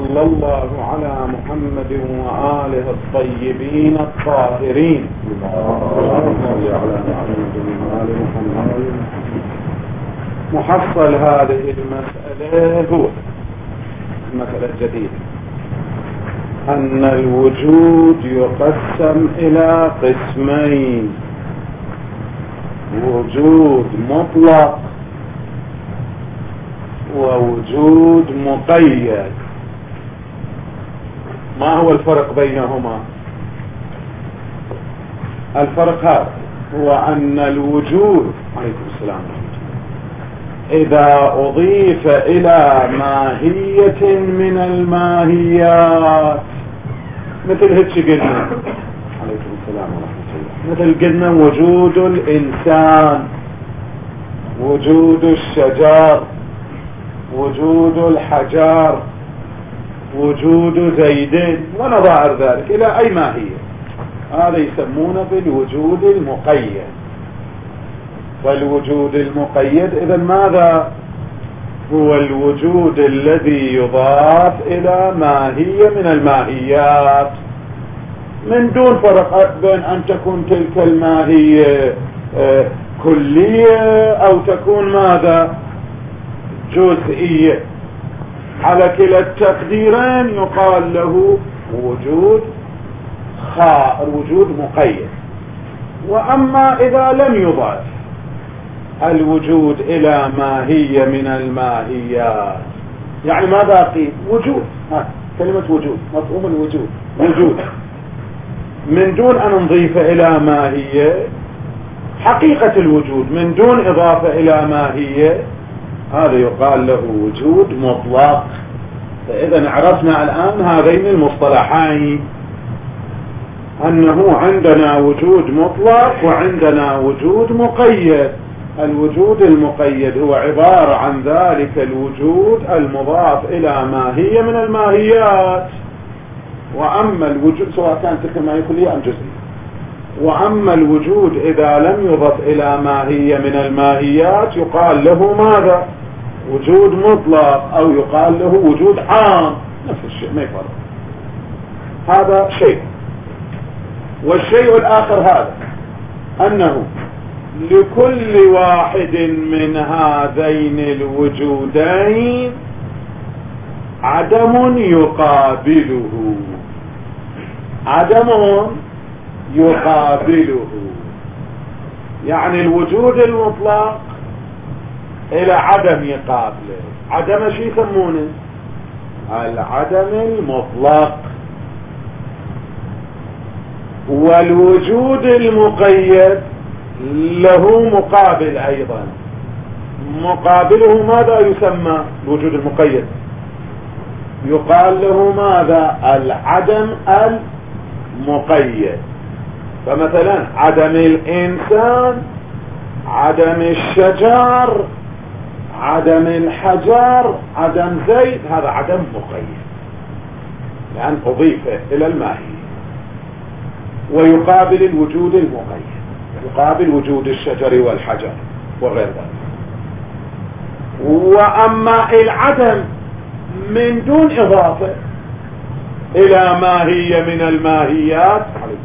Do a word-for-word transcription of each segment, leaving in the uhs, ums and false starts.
وصلى الله على محمد وآله الطيبين الطاهرين. محصل هذه المسألة هو المسألة الجديدة أن الوجود يقسم إلى قسمين: وجود مطلق ووجود مقيد. ما هو الفرق بينهما؟ الفرق هذا هو أن الوجود عليكم السلام إذا أضيف إلى ماهية من الماهيات، مثل هيك قلنا عليكم السلام ورحمة الله، مثل قلنا وجود الإنسان، وجود الشجر، وجود الحجر، وجود زيد ونظائر ذلك إلى أي ماهية، هذا يسمونه بالوجود المقيد. فالوجود المقيد إذا ماذا هو؟ الوجود الذي يضاف إلى ماهية من الماهيات من دون فرق بين أن تكون تلك الماهية كلية أو تكون ماذا جزئية. على كلا التقديرين يقال له وجود خاء وجود مقيد. وأما إذا لم يضاف الوجود إلى ماهية من الماهيات، يعني ماذا قيل؟ وجود، ها كلمة وجود، مفهوم الوجود وجود من دون أن نضيف إلى ماهية، حقيقة الوجود من دون إضافة إلى ماهية، هذا يقال له وجود مطلق. فإذا عرفنا الآن هذين المصطلحين، أنه عندنا وجود مطلق وعندنا وجود مقيد. الوجود المقيد هو عبارة عن ذلك الوجود المضاف إلى ماهية من الماهيات. وأما الوجود سواء كان تلك الماهية كلية أم جزئية. وأما الوجود إذا لم يضف إلى ماهية من الماهيات يقال له ماذا؟ وجود مطلق، أو يقال له وجود عام، نفس الشيء ما يفرق. هذا شيء. والشيء الآخر هذا أنه لكل واحد من هذين الوجودين عدم يقابله، عدم يقابله. يعني الوجود المطلق إلى عدم يقابله. عدم شو يسمونه؟ العدم المطلق. والوجود المقيد له مقابل أيضا، مقابله ماذا يسمى؟ الوجود المقيد يقال له ماذا؟ العدم المقيد. فمثلا عدم الإنسان، عدم الشجر، عدم الحجر، عدم زيد، هذا عدم مقيد لأن أضيف إلى الماهية. ويقابل الوجود المقيد، يقابل وجود الشجر والحجر وغير ذلك. وأما العدم من دون إضافة إلى ماهية من الماهيات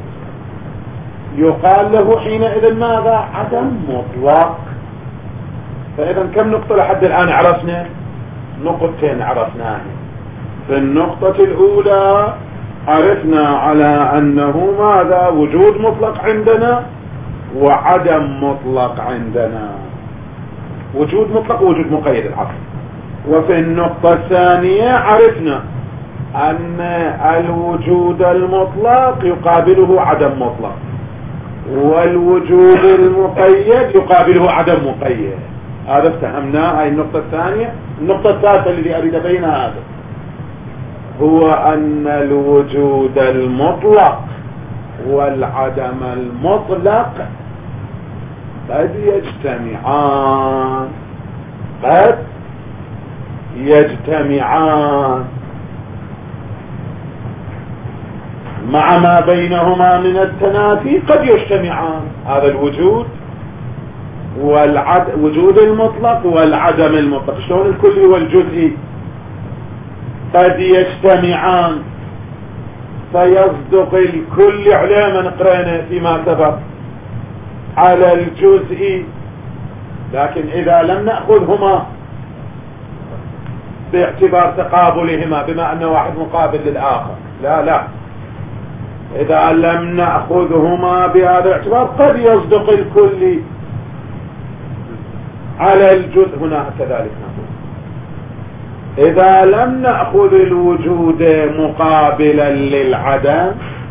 يقال له حينئذ ماذا؟ عدم مطلق. فإذا كم نقطة لحد الآن عرفنا؟ نقطتين عرفناها. في النقطة الأولى عرفنا على أنه ماذا؟ وجود مطلق عندنا وعدم مطلق عندنا، وجود مطلق ووجود مقيد العقل. وفي النقطة الثانية عرفنا أن الوجود المطلق يقابله عدم مطلق، والوجود المقيد يقابله عدم مقيد. هذا افتهمناه. هاي النقطة الثانية. النقطة الثالثة الذي أريد بينها هذا هو أن الوجود المطلق والعدم المطلق قد يجتمعان، قد يجتمعان مع ما بينهما من التنافي، قد يجتمعان. هذا الوجود والعد... وجود المطلق والعدم المطلق. شلون الكلي والجزئي؟ قد يجتمعان فيصدق الكل على ما قرأنا فيما سبق على الجزء، لكن إذا لم نأخذهما باعتبار تقابلهما بما أن واحد مقابل للآخر، لا لا، إذا لم نأخذهما بهذا الاعتبار قد يصدق الكل على الجزء، هنا كذلك نقول إذا لم نأخذ الوجود مقابلا للعدم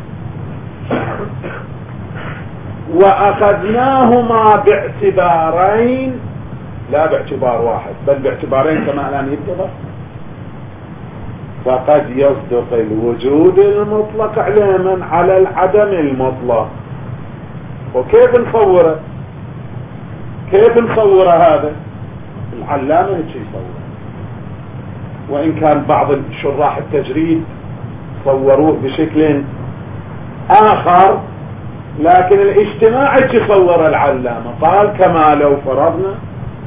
وأخذناهما باعتبارين، لا باعتبار واحد بل باعتبارين كما الآن يتبع، فقد يصدق الوجود المطلق علما على العدم المطلق. وكيف نصوره؟ كيف نصور هذا؟ العلامة هيك يصور، وإن كان بعض شراح التجريد صوروه بشكل آخر، لكن الاجتماع يصور العلامة، قال كما لو فرضنا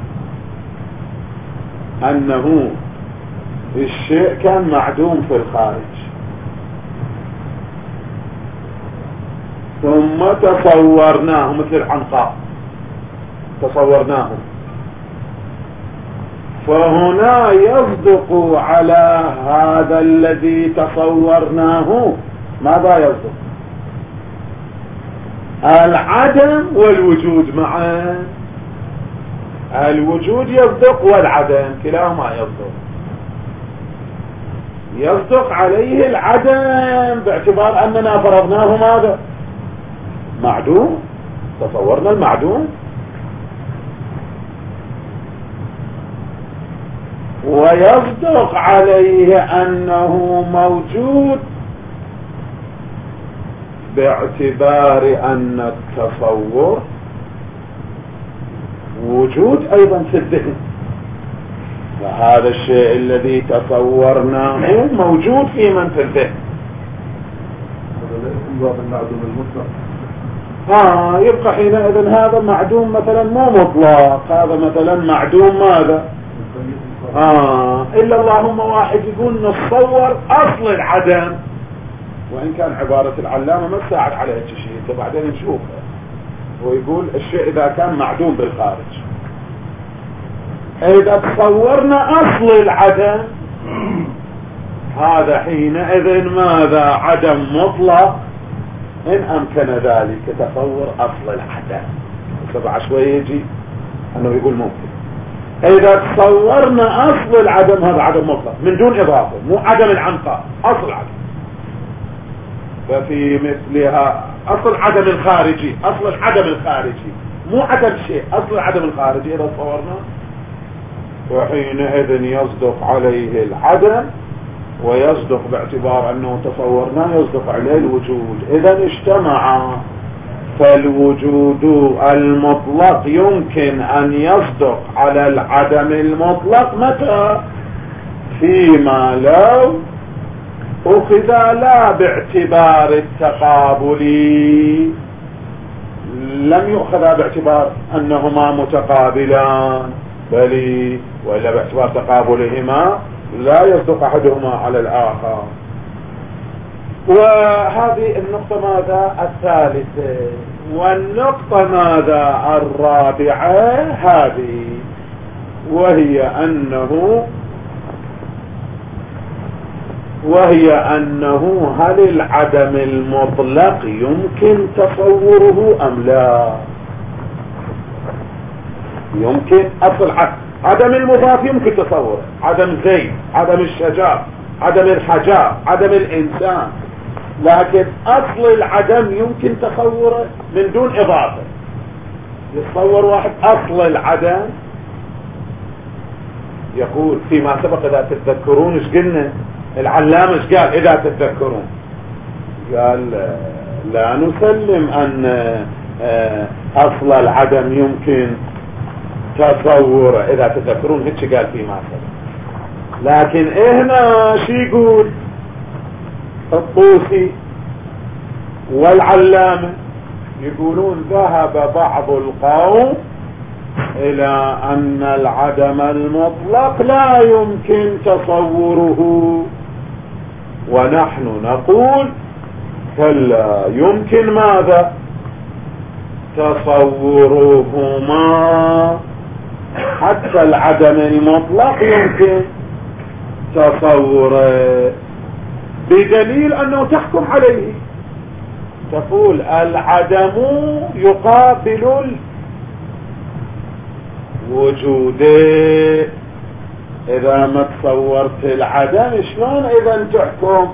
أنه الشيء كان معدوم في الخارج ثم تصورناه مثل العنقاء تصورناه، فهنا يصدق على هذا الذي تصورناه ماذا يصدق؟ العدم والوجود معا، الوجود يصدق والعدم كلاهما يصدق، يصدق عليه العدم باعتبار أننا فرضناه ماذا؟ معدوم، تصورنا المعدوم، ويصدق عليه أنه موجود باعتبار أن التصور وجود أيضا في الذهن، فهذا الشيء الذي تصورناه موجود في من في الذهن. ها يبقى حينئذ هذا معدوم مثلا مو مطلق، هذا مثلا معدوم ماذا؟ آه إلا اللهم واحد يقول نتصور أصل العدم، وإن كان عبارة العلامة ما تساعد على هيك شيء، انت بعدين نشوف. هو يقول الشيء إذا كان معدوم بالخارج، إذا تصورنا أصل العدم هذا حينئذ ماذا؟ عدم مطلق، إن أمكن ذلك تصور أصل العدم. سبع شوية يجي أنه يقول ممكن إذا تصورنا أصل العدم، هذا عدم مطلق من دون إضافة، مو عدم العنقاء، أصل العدم. ففي مثلها أصل عدم الخارجي، أصل العدم الخارجي مو عدم شيء، أصل العدم الخارجي إذا تصورنا، وحينئذ يصدق عليه العدم ويصدق باعتبار أنه تصورناه يصدق عليه الوجود. إذا اجتمع، فالوجود المطلق يمكن أن يصدق على العدم المطلق متى؟ فيما لو أخذ لا باعتبار التقابل، لم يؤخذ باعتبار أنهما متقابلان، بل وإلا باعتبار تقابلهما لا يصدق أحدهما على الآخر. وهذه النقطة ماذا؟ الثالثة. والنقطة ماذا؟ الرابعة هذه، وهي أنه وهي أنه هل العدم المطلق يمكن تصوره أم لا؟ يمكن. أصل عدم المضاف يمكن تصوره، عدم زيد، عدم الشجاع، عدم الحجاب، عدم الإنسان، لكن أصل العدم يمكن تصوره من دون إضافة. يتصور واحد أصل العدم، يقول فيما سبق إذا تتذكرون ايش قلنا؟ العلامة ايش قال إذا تتذكرون؟ قال لا نسلم أن أصل العدم يمكن تصوره، إذا تتذكرون هيك قال فيما سبق. لكن هنا شي يقول الطوسي والعلامة؟ يقولون ذهب بعض القوم إلى أن العدم المطلق لا يمكن تصوره ونحن نقول كلا يمكن ماذا؟ تصورهما، حتى العدم المطلق يمكن تصوره، بدليل أنه تحكم عليه، تقول العدم يقابل الوجود. إذا ما تصورت العدم شلون إذا تحكم؟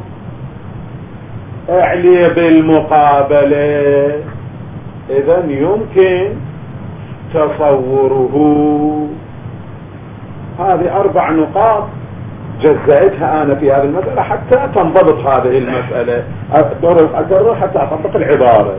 اعلي بالمقابلة، إذا يمكن تصوره. هذه أربع نقاط جزأتها أنا في هذه المسألة حتى تنضبط هذه المسألة، أكرر حتى أطبق العبارة.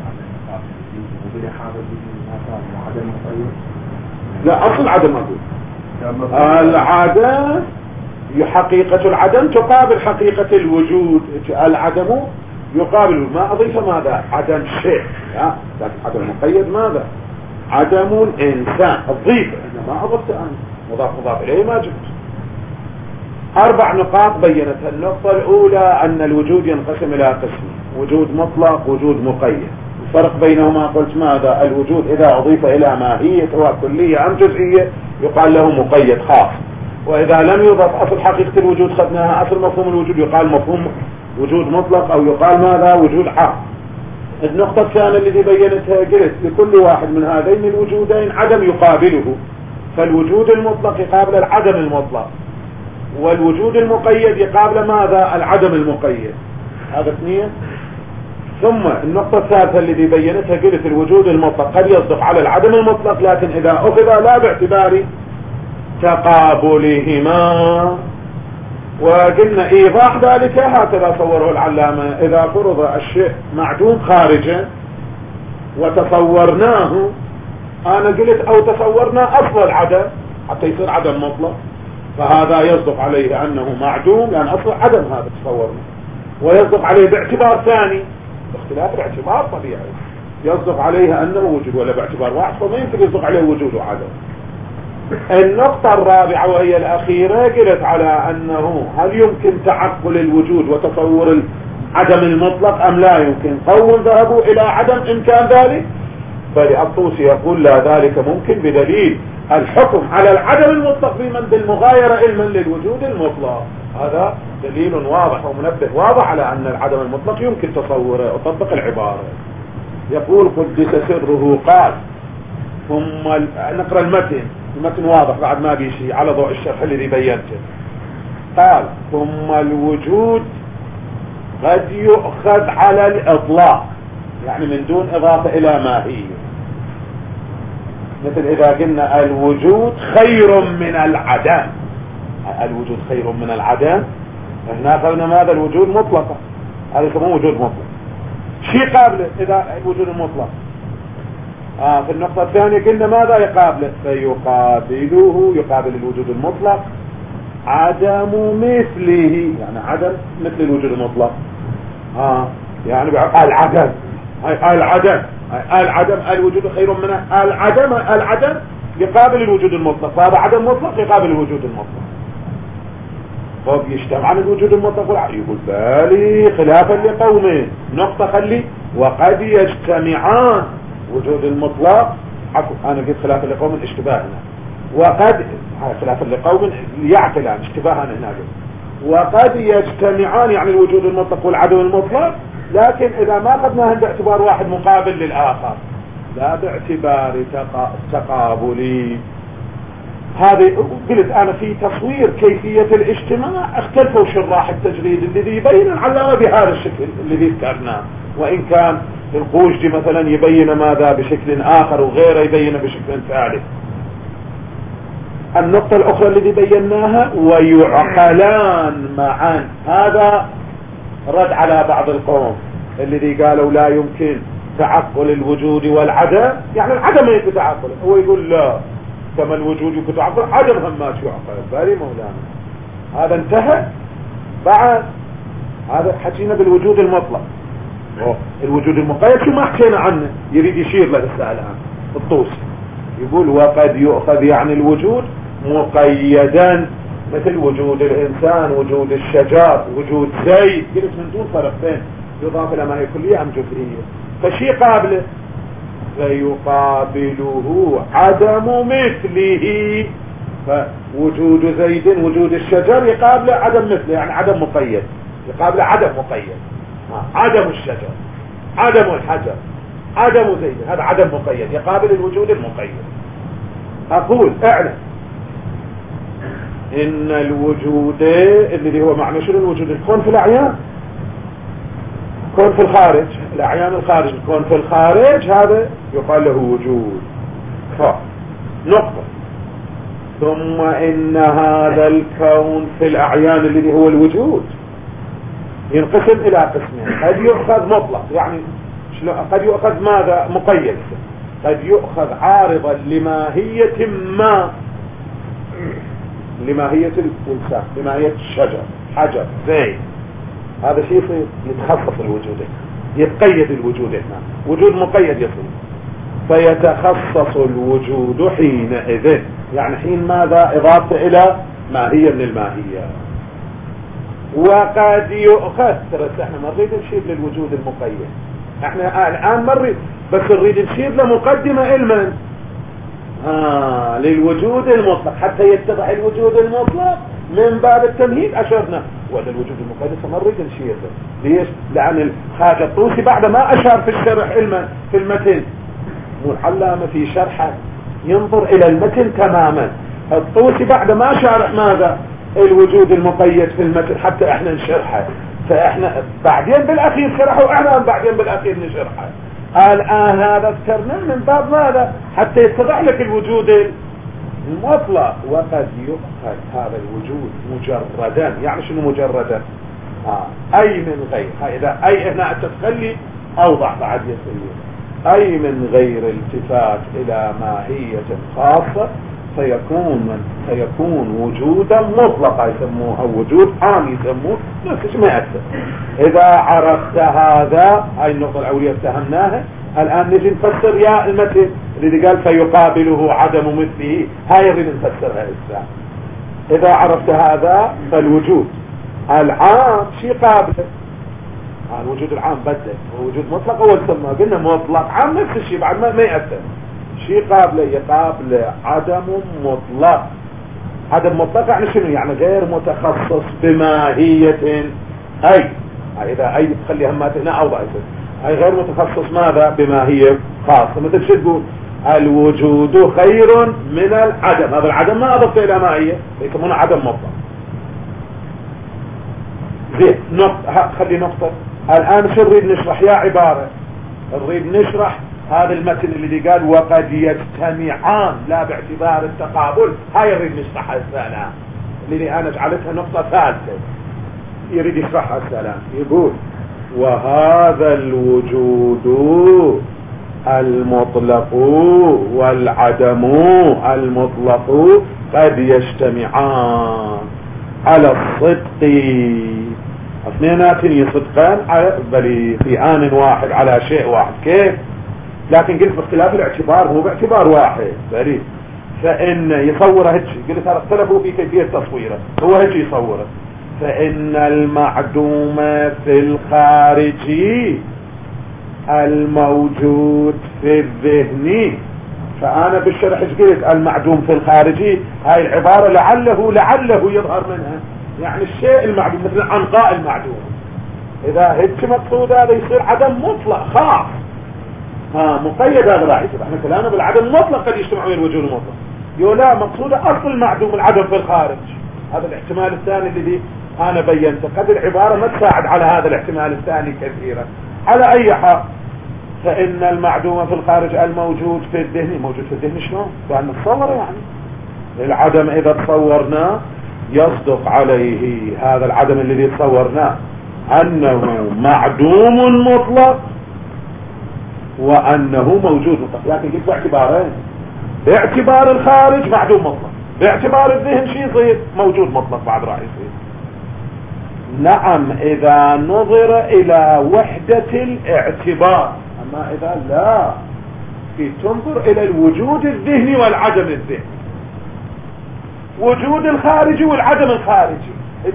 لا، أصل عدم أقول العدم، حقيقة العدم تقابل حقيقة الوجود. العدم يقابل، ما أضيف ماذا؟ عدم شيء، لكن عدم مقيد ماذا؟ عدم الإنسان، أضيف، إنما أضفت أنا مضاف مضاف إليه ما جبت. أربع نقاط بينتها. النقطة الأولى أن الوجود ينقسم إلى قسمين: وجود مطلق، وجود مقيد. الفرق بينهما قلت ماذا؟ الوجود إذا أضيف إلى ماهية سواء كلية أم جزئية يقال له مقيد خاص، وإذا لم يضف أصل حقيقة الوجود خدناها، أصل مفهوم الوجود يقال مفهوم وجود مطلق أو يقال ماذا؟ وجود عام. النقطة الثانية التي بينتها قلت لكل واحد من هذين الوجودين عدم يقابله، فالوجود المطلق يقابل العدم المطلق، والوجود المقيد يقابل ماذا؟ العدم المقيد. هذا اثنين. ثم النقطة الثالثة التي بينتها قلت الوجود المطلق قد يصدق على العدم المطلق، لكن إذا أخذ لا باعتبار تقابلهما. وقلنا إيضاح ذلك هكذا صوره العلامة: إذا فرض الشيء معدوم خارجا وتصورناه، أنا قلت أو تصورنا أصل العدم حتى يصير عدم مطلق، فهذا يصدق عليه أنه معدوم لأن أصل عدم هذا تصورنا، ويصدق عليه باعتبار ثاني، باختلاف الاعتبار طبيعي، يصدق عليه أنه وجود، ولا باعتبار واحد فما يمكن يصدق عليه وجود وعدم. النقطة الرابعة وهي الأخيرة قلت على أنه هل يمكن تعقل الوجود وتصور العدم المطلق أم لا يمكن. قوم ذهبوا إلى عدم إمكان ذلك، فالطوسي يقول لا، ذلك ممكن بدليل الحكم على العدم المطلق بمن بالمغايرة علما للوجود المطلق. هذا دليل واضح ومنبه واضح على أن العدم المطلق يمكن تصوره. أطبق العبارة. يقول قدس سره قال، ثم نقرأ المتن، المتن واضح بعد ما بي شيء على ضوء الشرح الذي بينته. قال ثم الوجود قد يؤخذ على الإطلاق، يعني من دون إضافة إلى ماهية، مثل إذا قلنا الوجود خير من العدم. الوجود خير من العدم، هنا قلنا ماذا؟ الوجود مطلقة، هذا يسمونه وجود مطلق. شيء قابله إذا الوجود المطلق. آه في النقطة الثانية قلنا ماذا يقابله؟ فيقابله، يقابل الوجود المطلق عدم مثله، يعني عدم مثل الوجود المطلق. آه يعني العدم، العدم العدم الوجود خير من العدم، العدم يقابل الوجود المطلق، فهذا عدم مطلق يقابل الوجود المطلق. طب يجتمع عن الوجود المطلق والعدم؟ يقول بالي خلافا لقومه. نقطة خلي وقد يجتمعان وجود المطلق، انا قلت خلافا لقوم اشتباهنا، وقد خلافا لقوم يعقلان اشتباهنا هنا قلت. وقد يجتمعان يعني الوجود المطلق والعدم المطلق، لكن اذا ما اخذناهم باعتبار واحد مقابل للاخر، لا باعتبار تقابلي. هذه قلت انا في تصوير كيفية الاجتماع اختلفوا شراح التجريد الذي يبين العلامة بهذا الشكل الذي ذكرناه، وان كان القوشجي مثلا يبين ماذا بشكل آخر وغيره يبين بشكل ثالث. النقطة الأخرى التي بيناها ويعقلان معا، هذا رد على بعض القوم الذي قالوا لا يمكن تعقل الوجود والعدم، يعني العدم يمكن تعقل، هو يقول لا، كما الوجود يمكن تعقل عدم هم ما يعقل. بالي مولانا هذا انتهى. بعد هذا حكينا بالوجود المطلق، الوجود المقيد شو ما حكينا عنه، يريد يشير له السؤال الآن الطوسي. يقول وقد يؤخذ يعني الوجود مقيدا مثل وجود الإنسان، وجود الشجر، وجود زيت، قلت من دون فرق بين يضاف إلى ما هي كلية أم جزئية. فشي قابله فيقابله عدم مثله، فوجود زيد وجود الشجر يقابله عدم مثله، يعني عدم مقيد، يقابله عدم مقيد. عدم الشجر، عدم الحجر، عدم زيد، هذا عدم مقيد يقابل الوجود المقيد. أقول اعلم إن الوجود اللي هو معنى شنو الوجود؟ الكون في الأعيان، كون في الخارج، الأعيان الخارج، الكون في الخارج، هذا يقال له وجود. نقطة. ثم إن هذا الكون في الأعيان اللي هو الوجود ينقسم إلى قسمين، قد يؤخذ مطلق، يعني قد يؤخذ ماذا؟ مقيد، قد يؤخذ عارضا لماهية ما، لماهية الإنسان، لماهية الشجر، حجر، زيت، هذا شيء يتخصص الوجود، يتقيد الوجود هنا، وجود مقيد يصير، فيتخصص الوجود حينئذ، يعني حين ماذا؟ إضافة إلى ماهية من الماهية. وقد يؤخذ، ترى احنا ما نريد نشير للوجود المقيد، احنا الآن مريد بس نريد نشير لمقدمة المن آه للوجود المطلق حتى يتضح الوجود المطلق من باب التمهيد. أشرنا وهذا الوجود المقيد ما نريد نشير له. ليش؟ لأن الخواجة الطوسي بعد ما أشار في الشرح المن في المتن، والعلامة في شرحه ينظر إلى المتن تماما. الطوسي بعد ما شارح ماذا؟ الوجود المقيد في المتن حتى احنا نشرحه، فاحنا بعدين بالاخير شرحه، احنا بعدين بالاخير نشرحه. الان هذا اذكرنا من باب ماذا؟ حتى يتضح لك الوجود المطلق. وقد يؤخذ هذا الوجود مجردا، يعني شنو مجردا؟ آه. اي من غير، اذا اي هنا تخلي اوضح بعد يصير، اي من غير التفات الى ماهية خاصة، سيكون سيكون وجودا مطلقا يسموه، او وجود عام يسموه، نفس ما يأثر. اذا عرفت هذا، هاي النقطة الاولية اتهمناها، الان نجي نفسر يا المثل اللي قال فيقابله عدم مثله، هاي اللي نفسرها الان. اذا عرفت هذا فالوجود العام شيء قابله، الوجود العام بدل وجود مطلق هو يسمى، قلنا مطلق عام نفس الشيء بعد ما, ما يأثر. شيء قابله يقابل عدم مطلق. عدم مطلق يعني شنو؟ يعني غير متخصص بماهية، اي اذا اي تخلي همات هنا او ضعيفة، اي غير متخصص ماذا؟ بماهية خاصة. مثل شو تقول؟ الوجود خير من العدم، هذا العدم ما اضفت الى ماهية، يسمونه عدم مطلق. زين، نقطة، خلي نقطة. الان شو نريد نشرح؟ يا عبارة نريد نشرح هذا المتن اللي قال وقد يجتمعان لا باعتبار التقابل، هاي نريد نشرحها السلام، اللي انا جعلتها نقطة ثالثة يريد يشرحها السلام. يقول وهذا الوجود المطلق والعدم المطلق قد يجتمعان على الصدق، اثنينات يصدقان بل في آن واحد على شيء واحد. كيف؟ لكن قلت باختلاف الاعتبار، هو باعتبار واحد بريد. فإن يصوره هيك، قلت هذا اختلفوا في كيفية تصويره، هو هيك يصوره. فإن المعدوم في الخارج الموجود في الذهن، فأنا بالشرح قلت المعدوم في الخارج، هاي العبارة لعله لعله يظهر منها يعني الشيء المعدوم، مثل عنقاء المعدوم. إذا هيك مقصود هذا يصير عدم مطلق خاص، ها مقيد، هذا راح يصير. احنا كلامنا بالعدم المطلق قد يجتمع بين الوجود المطلق. يقول لا، مقصود اصل المعدوم العدم في الخارج، هذا الاحتمال الثاني اللي انا بينته. قد العبارة ما تساعد على هذا الاحتمال الثاني كثيرا. على اي حال، فان المعدوم في الخارج الموجود في الذهن، موجود في الذهن شلون؟ بأن نتصوره، يعني العدم اذا تصورناه يصدق عليه هذا العدم الذي تصورناه انه معدوم مطلق وانه موجود مطلق. لكن قلت باعتبارين، باعتبار الخارج معدوم مطلق، باعتبار الذهن شيء يصير موجود مطلق بعد راح يصير. نعم اذا نظر الى وحدة الاعتبار، اما اذا لا في تنظر الى الوجود الذهني والعدم الذهني. وجود الخارجي والعدم الخارجي.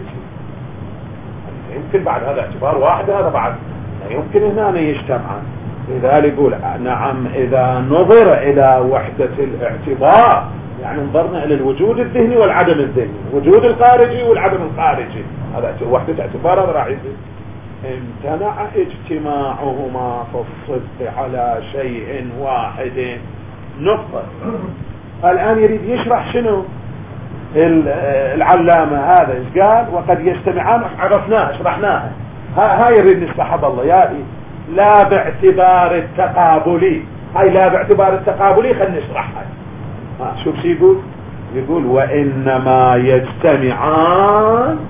يمكن بعد هذا اعتبار واحد، هذا بعد لا يمكن هنا يجتمعان. لذلك يقول نعم إذا نظر إلى وحدة الاعتبار يعني نظرنا إلى الوجود الذهني والعدم الذهني، وجود الخارجي والعدم الخارجي، هذا وحدة اعتبار. هذا راح يصير امتنع اجتماعهما في الصدق على شيء واحد نقطة. الآن يريد يشرح شنو العلامة هذا ايش قال؟ وقد يجتمعان، عرفناه شرحناها، هاي يريد نشرحها بالله يا لا باعتبار التقابلي. هاي لا باعتبار التقابلي خلينا نشرحها. ها شوف شو يقول؟ يقول وإنما يجتمعان،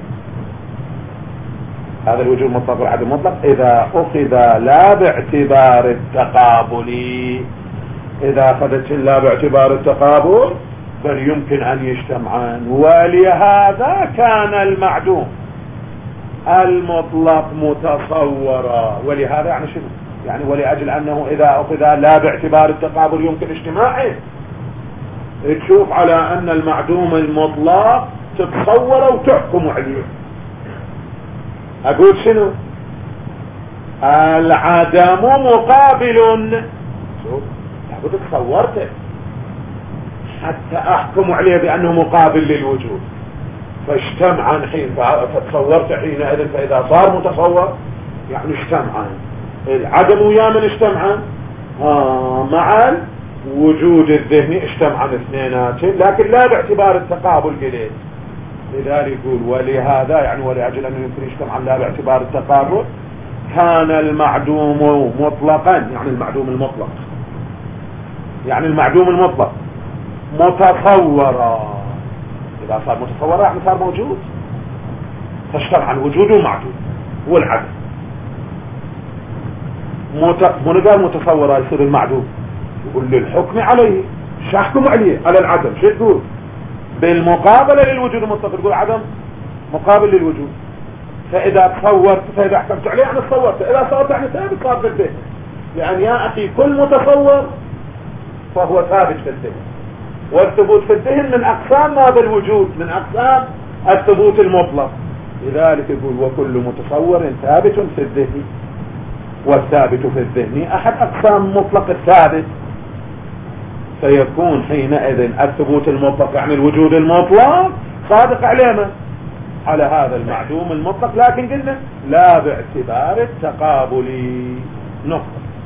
هذا الوجود المطلق والعدم المطلق، إذا أخذ لا باعتبار التقابلي. إذا أخذت لا باعتبار التقابل بل يمكن أن يجتمعان. ولهذا كان المعدوم المطلق متصورا. ولهذا يعني شنو؟ يعني ولأجل أنه إذا أخذ لا باعتبار التقابل يمكن اجتماعه. تشوف على أن المعدوم المطلق تتصوره وتحكم عليه. أقول شنو؟ العدم مقابل، شوف لابد تصورته حتى أحكم عليه بأنه مقابل للوجود، فاجتمعا حين فتصورت حينئذ. فإذا صار متصور يعني اجتمعا العدم ويا من اجتمعا آه مع الوجود الذهني اجتمعا اثنيناتهم، لكن لا باعتبار التقابل قليل. لذلك يقول ولهذا يعني ولأجل أنه يمكن يجتمعا لا باعتبار التقابل كان المعدوم مطلقا، يعني المعدوم المطلق، يعني المعدوم المطلق متصورا. إذا صار متصورا يعني صار موجود، فاجتمع الوجود ومعدوم والعدم. مت... من قال متصورا يصير المعدوم، يقول للحكم عليه، شو احكم عليه؟ على العدم. شو تقول؟ بالمقابلة للوجود المطلق، تقول عدم مقابل للوجود. فإذا تصورت، فإذا حكمت عليه يعني تصورت، إذا صورت يعني ثابت صار في الذهن. يعني يا أخي كل متصور فهو ثابت في الذهن، والثبوت في الذهن من أقسام هذا الوجود، من أقسام الثبوت المطلق. لذلك يقول وكل متصور ثابت في الذهن، والثابت في الذهن أحد أقسام مطلق الثابت. فيكون حينئذ الثبوت المطلق يعني الوجود المطلق صادق علينا على هذا المعدوم المطلق، لكن قلنا لا باعتبار التقابل نقطة.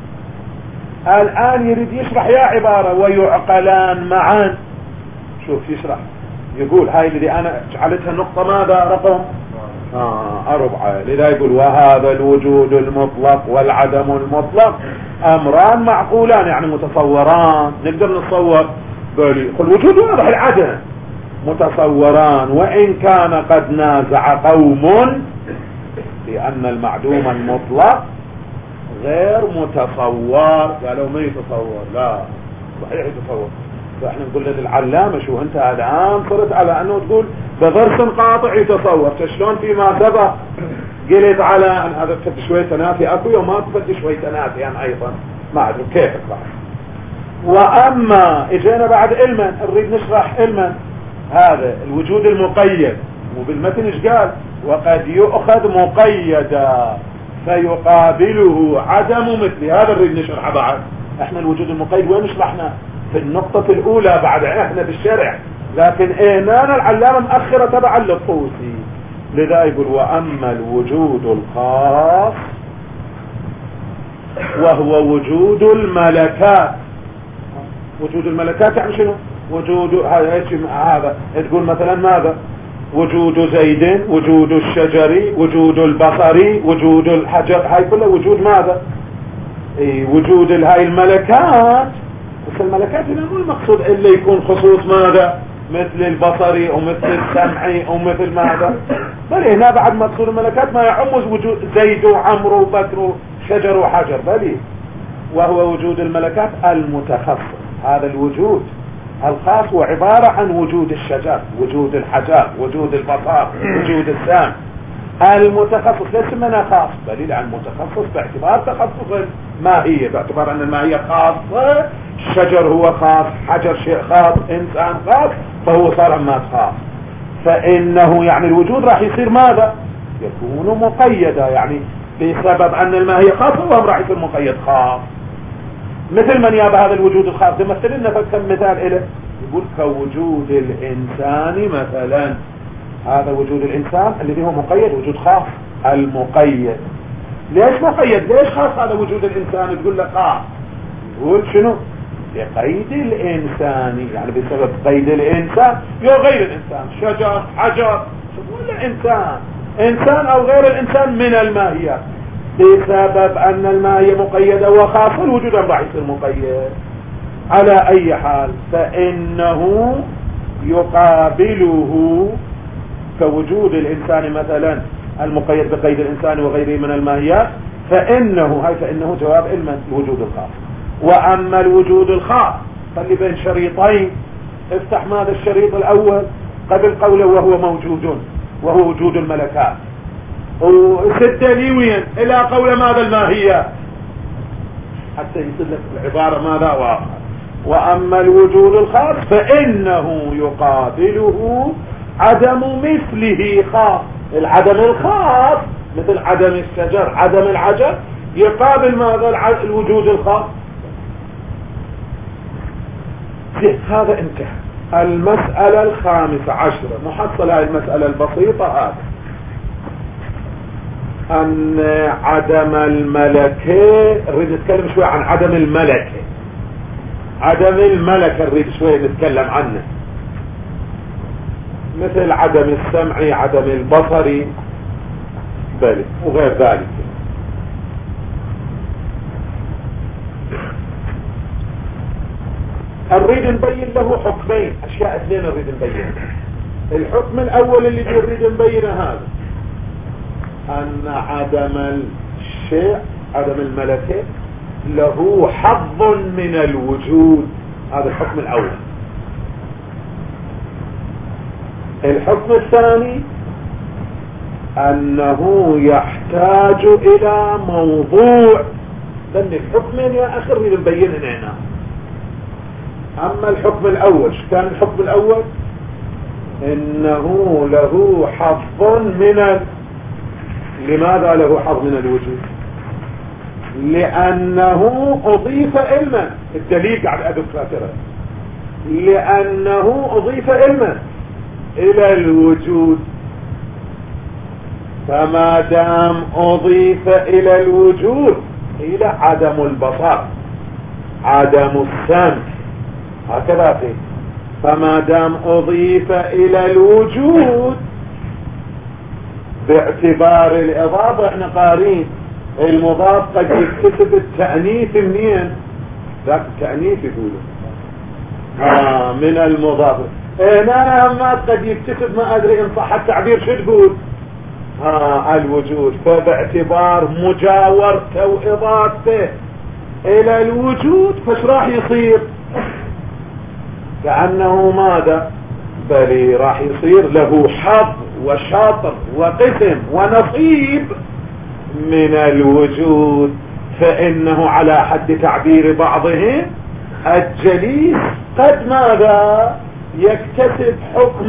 الآن يريد يشرح يا عبارة ويعقلان معا. شوف يشرح، يقول هاي اللي أنا جعلتها نقطة ماذا رقم آه أربعة. لذا يقول وهذا الوجود المطلق والعدم المطلق أمران معقولان، يعني متصوران، نقدر نتصور بل الوجود واضح، العدم متصوران. وإن كان قد نازع قوم لأن المعدوم المطلق غير متصور، قالوا ما يتصور، لا صحيح يتصور. فاحنا نقول للعلامة شو انت الآن صرت على انه تقول بضرس قاطع يتصور، شلون فيما سبق قلت على ان هذا تفد شوية تنافي اكو وما تفد شوية تنافي يعني ايضا ما ادري كيف بعد. واما اجينا بعد علما نريد نشرح علما هذا الوجود المقيد، وبالمتن ايش قال؟ وقد يؤخذ مقيدا فيقابله عدم مثله. هذا نريد نشرحه بعد. احنا الوجود المقيد وين شرحنا؟ في النقطة الأولى بعد احنا بالشرع، لكن اينانا العلامة مأخرة تبعا للطوسي. لذا يقول وأما الوجود الخاص وهو وجود الملكات. وجود الملكات يعني شنو؟ وجود هذا تقول مثلا ماذا؟ وجود زيد، وجود الشجر، وجود البصر، وجود الحجر، هاي كلها وجود ماذا؟ اي وجود هاي الملكات. بس الملكات هنا مو المقصود الا يكون خصوص ماذا؟ مثل البصري او مثل السمعي او مثل ماذا؟ بل هنا بعد مقصود الملكات ما يعم وجود زيد وعمر وبكر وشجر وحجر، بل وهو وجود الملكات المتخصص. هذا الوجود الخاص هو عبارة عن وجود الشجر، وجود الحجر، وجود البصر، وجود السمع. المتخصص ليس منها خاص، بل عن متخصص باعتبار تخصص الماهية، باعتبار أن الماهية خاصة الشجر هو خاص، حجر شيء خاص، انسان خاص، فهو صار عماد خاص. فانه يعني الوجود راح يصير ماذا؟ يكون مقيدا، يعني بسبب ان الماهية خاصة وهم راح يصير مقيد خاص. مثل من ياب هذا الوجود الخاص مثل لنا فكم مثال إله، يقول كوجود الانسان مثلا، هذا وجود الانسان الذي هو مقيد وجود خاص. المقيد ليش مقيد؟ ليش خاص هذا وجود الانسان؟ تقول له خاص، يقول شنو؟ بقيد الانسان، يعني بسبب قيد الانسان يو غير الانسان، شجر، حجر، ولا انسان، انسان او غير الانسان من الماهيات، بسبب ان الماهية مقيدة وخاصة الوجود راح يصير مقيد. على اي حال فانه يقابله كوجود الانسان مثلا المقيد بقيد الانسان وغيره من الماهيات، فانه هاي فانه جواب علما الوجود الخاص. واما الوجود الخاص خلي بين شريطين، افتح ماذا الشريط الاول قبل قوله وهو موجود وهو وجود الملكات، وسد لي وين الى قول ماذا الماهية حتى يصير لك العبارة ماذا واضحة. واما الوجود الخاص فانه يقابله عدم مثله خاص. العدم الخاص مثل عدم الشجر، عدم العجب، يقابل ماذا الوجود الخاص. هذا انتهى. المسألة الخامسة عشرة، محصل هذه المسألة البسيطة هذا، أن عدم الملكة، نريد نتكلم شوي عن عدم الملكة. عدم الملكة نريد شوي نتكلم عنه، مثل عدم السمع، عدم البصر، بل وغير ذلك. نريد نبين له حكمين، اشياء اثنين نريد نبينها. الحكم الاول اللي نريد نبينه هذا ان عدم الشيء، عدم الملكة له حظ من الوجود. هذا الحكم الاول. الحكم الثاني انه يحتاج الى موضوع. لان الحكمين يا اخي نريد نبينهن هنا. اما الحكم الاول، شو كان الحكم الاول؟ انه له حظ من ال... لماذا له حظ من الوجود؟ لانه اضيف علما. الدليل قاعد ادب فاترة، لانه اضيف علما الى الوجود. فما دام اضيف الى الوجود الى عدم البصر، عدم السمع، هكذا فيه. فما دام اضيف الى الوجود باعتبار الاضافة، احنا قارين المضاف قد يكتسب التأنيث منين؟ ذاك التأنيث يقولوا آه من المضاف. هنا ما قد يكتسب، ما ادري ان صح التعبير شو تقول، ها الوجود. فباعتبار مجاورته واضافته الى الوجود فش راح يصير؟ كأنه ماذا؟ بل راح يصير له حظ وشاطر وقسم ونصيب من الوجود. فإنه على حد تعبير بعضهم الجليس قد ماذا؟ يكتسب حكم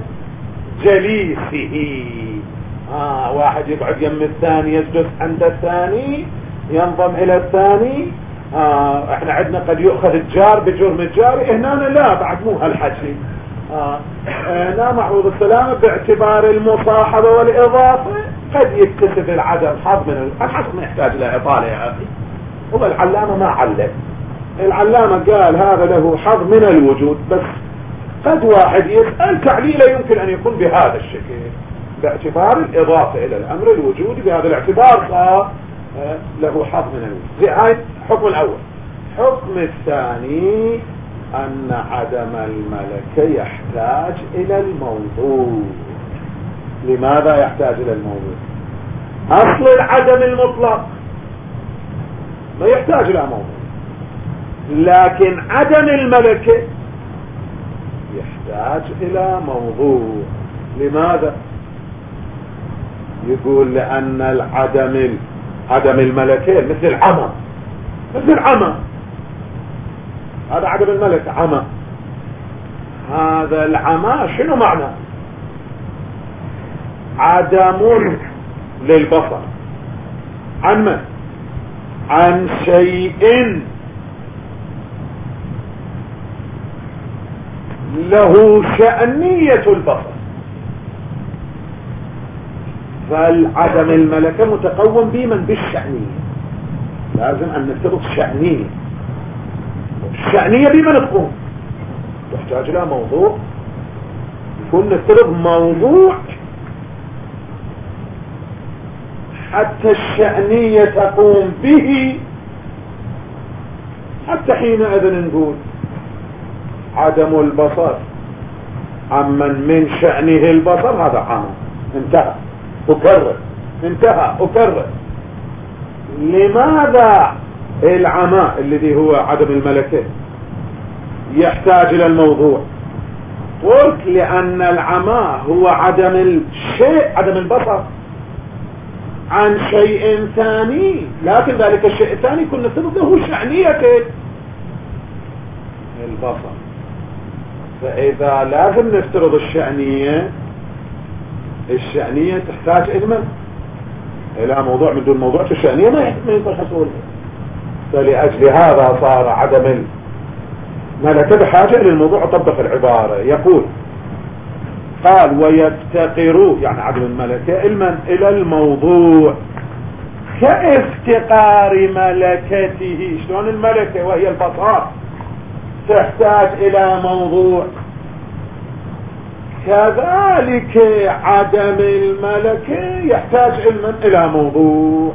جليسه. آه واحد يقعد يم الثاني، يجلس عند الثاني، ينضم الى الثاني. آه احنا عندنا قد يؤخذ الجار بجرم الجار، هنا لا، بعد مو هالحكي. آه هنا معروض السلامة باعتبار المصاحبة والإضافة قد يكتسب العدم حظ من الحظ. ما يحتاج إلى إطالة يا أخي. هو العلامة ما علم، العلامة قال هذا له حظ من الوجود، بس قد واحد يسأل تعليله يمكن أن يكون بهذا الشكل باعتبار الإضافة إلى الأمر الوجودي، بهذا الاعتبار صار له حظ من الوجود. هاي الحكم الأول. الحكم الثاني أن عدم الملكة يحتاج إلى الموضوع. لماذا يحتاج إلى الموضوع؟ أصل العدم المطلق ما يحتاج إلى موضوع، لكن عدم الملكة يحتاج إلى موضوع. لماذا؟ يقول لأن العدم عدم الملكة مثل العمى، مثل العمى. هذا عدم الملكة، عمى. هذا العمى شنو معنى؟ عدم للبصر عن من؟ عن شيء له شأنية البصر. فالعدم الملكة متقوم بمن؟ بالشأنية. لازم أن نفترض شأنية. الشأنية بمن تقوم؟ تحتاج إلى موضوع، يكون نفترض موضوع حتى الشأنية تقوم به، حتى حينئذ نقول عدم البصر عمن من شأنه البصر هذا عام. انتهى. أكرر انتهى أكرر. لماذا العمى الذي هو عدم الملكة يحتاج إلى الموضوع؟ قلت لأن العمى هو عدم الشيء، عدم البصر عن شيء ثاني، لكن ذلك الشيء الثاني كنا نفترض له شأنية البصر. فإذا لازم نفترض الشأنية، الشأنية تحتاج إلى من؟ إلى موضوع. من دون موضوع الشأنية ما ينطق حصولها. فلأجل هذا صار عدم الملكة بحاجة للموضوع. طبق العبارة يقول قال ويفتقر يعني عدم الملكة المن إلى الموضوع كافتقار ملكته. شلون الملكة وهي البصر تحتاج إلى موضوع، كذلك عدم الملكة يحتاج علما إلى موضوع.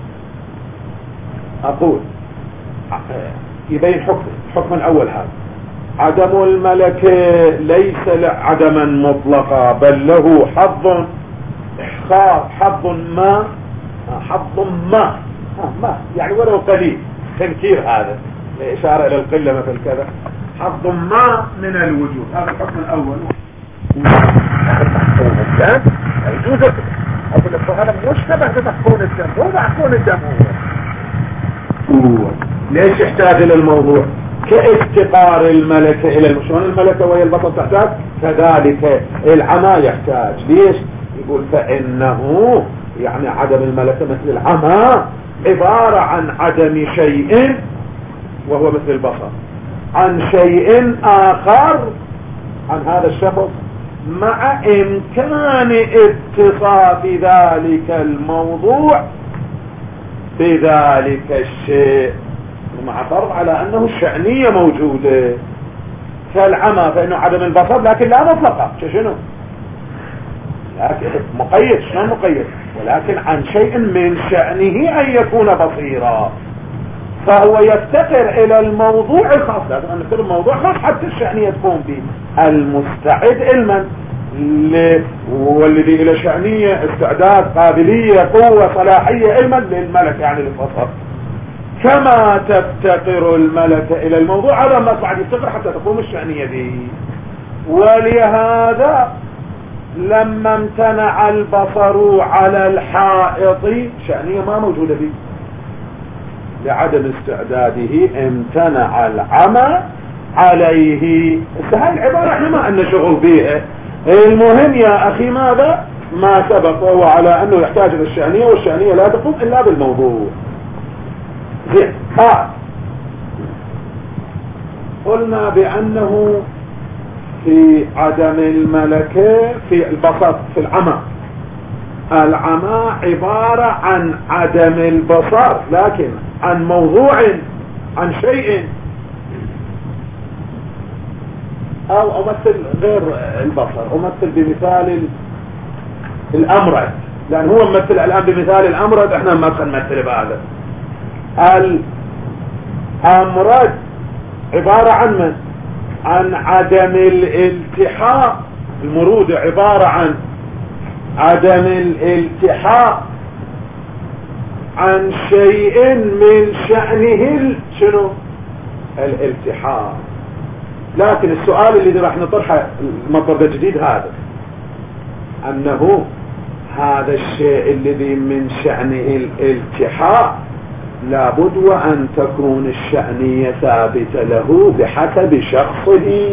أقول يبين حكم حكم الأول هذا عدم الملكة ليس عدما مطلقا، بل له حظ خاص، حظ ما حظ ما ما يعني ولو قليل، تنكير هذا إشارة إلى القلة مثل كذا، حظ ما من الوجود. هذا الحكم الأول. يجوز أقول لك هذا مشتبه بمحكون الدم، هو محكون الدم هو. ليش يحتاج إلى الموضوع؟ كافتقار الملكة إلى المشون. الملكة وهي البصر تحتاج، كذلك العمى يحتاج. ليش؟ يقول فإنه يعني عدم الملكة مثل العمى عبارة عن عدم شيء وهو مثل البصر عن شيء آخر عن هذا الشخص، مع إمكان اتصاف ذلك الموضوع بذلك الشيء، ومع فرض على أنه الشأنية موجودة. كالعمى فإنه عدم البصر لكن لا مطلقة. شنو؟ لكن مقيد. شنو مقيد؟ ولكن عن شيء من شأنه أن يكون بصيرا، فهو يفتقر إلى الموضوع الخاص. لازم أن نفترض موضوع خاص حتى الشأنية تقوم به. المستعد علما والذي إلى شأنية استعداد قابلية قوة صلاحية علما للملك يعني للبصر، كما تفتقر الملكة إلى الموضوع هذا ما صعد يفتقر حتى تقوم الشأنية به. ولهذا لما امتنع البصر على الحائط شأنية ما موجودة به لعدم استعداده، امتنع العمى عليه. هاي العبارة احنا ما عندنا شغل بيها. المهم يا اخي ماذا ما سبق، وهو على انه يحتاج الى الشأنية، والشأنية لا تقوم الا بالموضوع. زين. قال قلنا بانه في عدم الملكة في البصر في العمى، العمى عبارة عن عدم البصر لكن عن موضوع عن شيء، او امثل غير البصر، امثل بمثال الامرد، لان هو ممثل الان بمثال الامرد، احنا ما نمثل بهذا. الامرد عبارة عن من؟ عن عدم الالتحاق. المرود عبارة عن عدم الالتحاق عن شيء من شأنه شنو؟ الالتحاق. لكن السؤال الذي راح نطرحه المطلب الجديد هذا، أنه هذا الشيء الذي من شأنه الالتحاق لابد وأن تكون الشأنية ثابتة له بحسب شخصه،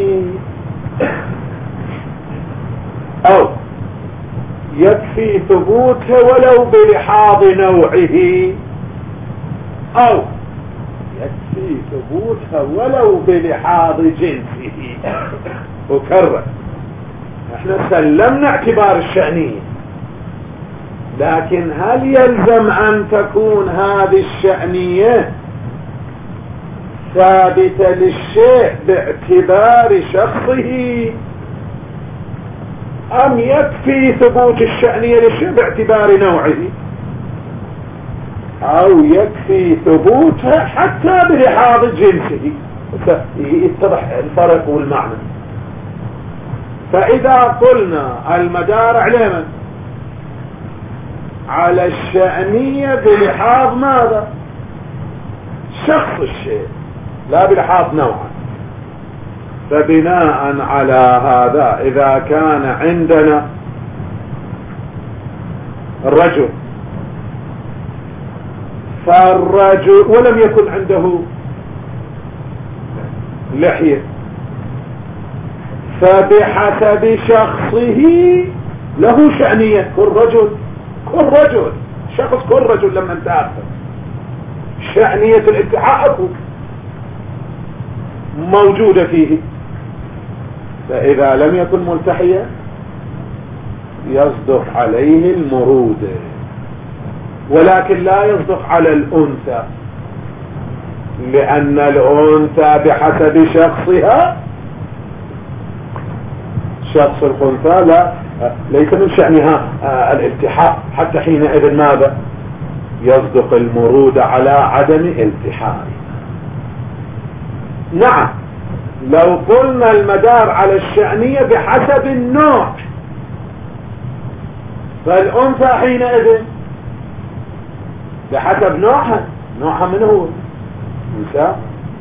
أو يكفي ثبوتها ولو بلحاظ نوعه، أو يكفي ثبوتها ولو بلحاظ جنسه. أكرر، احنا سلمنا اعتبار الشأنية، لكن هل يلزم أن تكون هذه الشأنية ثابتة للشيء باعتبار شخصه، أم يكفي ثبوت الشأنية للشيء باعتبار نوعه، أو يكفي ثبوتها حتى بلحاظ جنسه؟ يتضح الفرق والمعنى. فإذا قلنا المدار على على الشأنية بلحاظ ماذا؟ شخص الشيء لا بلحاظ نوعه. فبناء على هذا إذا كان عندنا الرجل فالرجل ولم يكن عنده لحية، فبحسب شخصه له شأنية. كل رجل كل رجل شخص كل رجل لما انتأخذ شأنية الالتحاق موجودة فيه. فإذا لم يكن ملتحيا يصدق عليه المرود، ولكن لا يصدق على الأنثى، لأن الأنثى بحسب شخصها، شخص الأنثى لا ليس من شأنها الالتحاق، حتى حينئذ ماذا؟ يصدق المرود على عدم التحاق. نعم، لو قلنا المدار على الشأنية بحسب النوع، فالأنثى حينئذ بحسب نوعها، نوعها من هو؟ نساء،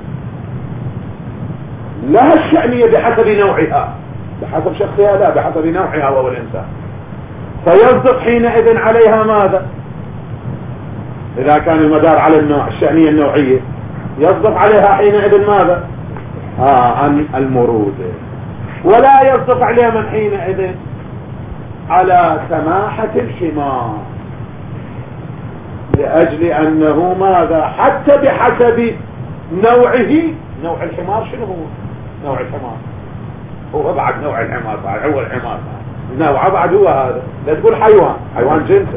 لها الشأنية بحسب نوعها، بحسب شخصها لا، بحسب نوعها وهو الإنسان. فيصدق حينئذ عليها ماذا؟ إذا كان المدار على النوع، الشأنية النوعية، يصدق عليها حينئذ ماذا؟ آه المرود. ولا يصدق عليها من حينئذ على سماحة الحمار، لأجل أنه ماذا؟ حتى بحسب نوعه. نوع الحمار شنو هو؟ نوع الحمار هو بعد نوع الحمار، بعد هو الحمار نوعه بعد هو هذا، لا تقول حيوان، حيوان جنسه.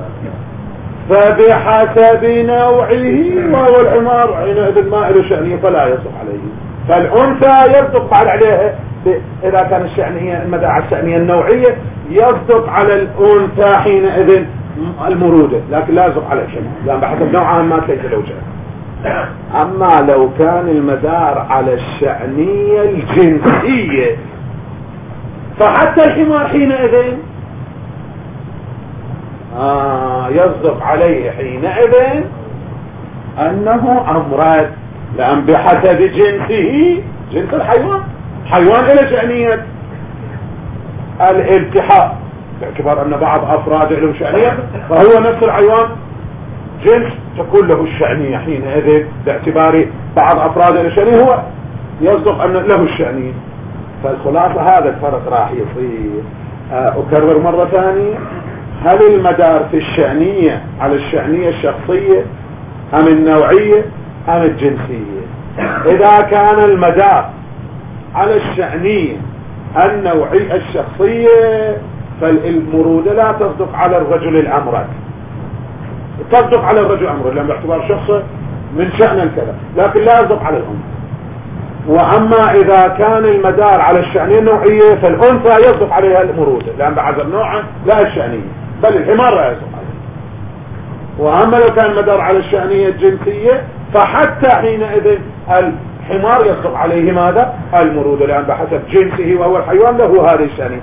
فبحسب نوعه وهو الحمار حينئذ ما له شأنية فلا يصدق عليه. فالأنثى يصدق بعد عليها إذا كان الشأنية المدار الشأنية النوعية، يصدق على الأنثى حينئذ المرودة، لكن لا يصدق على الحمار، لأن بحسب نوعها ما ليس له شأن. أما لو كان المدار على الشأنية الجنسية، فحتى الحمار حينئذ آه يصدق عليه حينئذ أنه أمرد، لأن بحسب جنسه، جنس الحيوان، حيوان إلى شأنية الالتحاق، باعتبار أن بعض أفراد له شأنية، فهو نفس الحيوان جنس تكون له الشأنية حينئذ، باعتبار بعض أفراد له شأنية هو يصدق أن له الشأنية. فالخلاصة هذا الفرق راح يصير. أكرر مرة ثانية، هل المدار في الشأنية على الشأنية الشخصية أم النوعية أم الجنسية؟ إذا كان المدار على الشأنية النوعية الشخصية، فالمرودة لا تصدق على الرجل الأمرد، تصدق على الرجل الأمرد لأن باعتبار شخصه من شأن الكذا، لكن لا يصدق على الأنثى. وأما إذا كان المدار على الشأنية النوعية، فالأنثى يصدق عليها المرودة لأن بعد نوعه لا الشأنية، بل الحمار لا يصدق عليه. وأما لو كان المدار على الشأنية الجنسية، فحتى حينئذ الحمار يصدق عليه ماذا؟ المرودة، لأن بحسب جنسه وهو الحيوان له هذه الشأنية.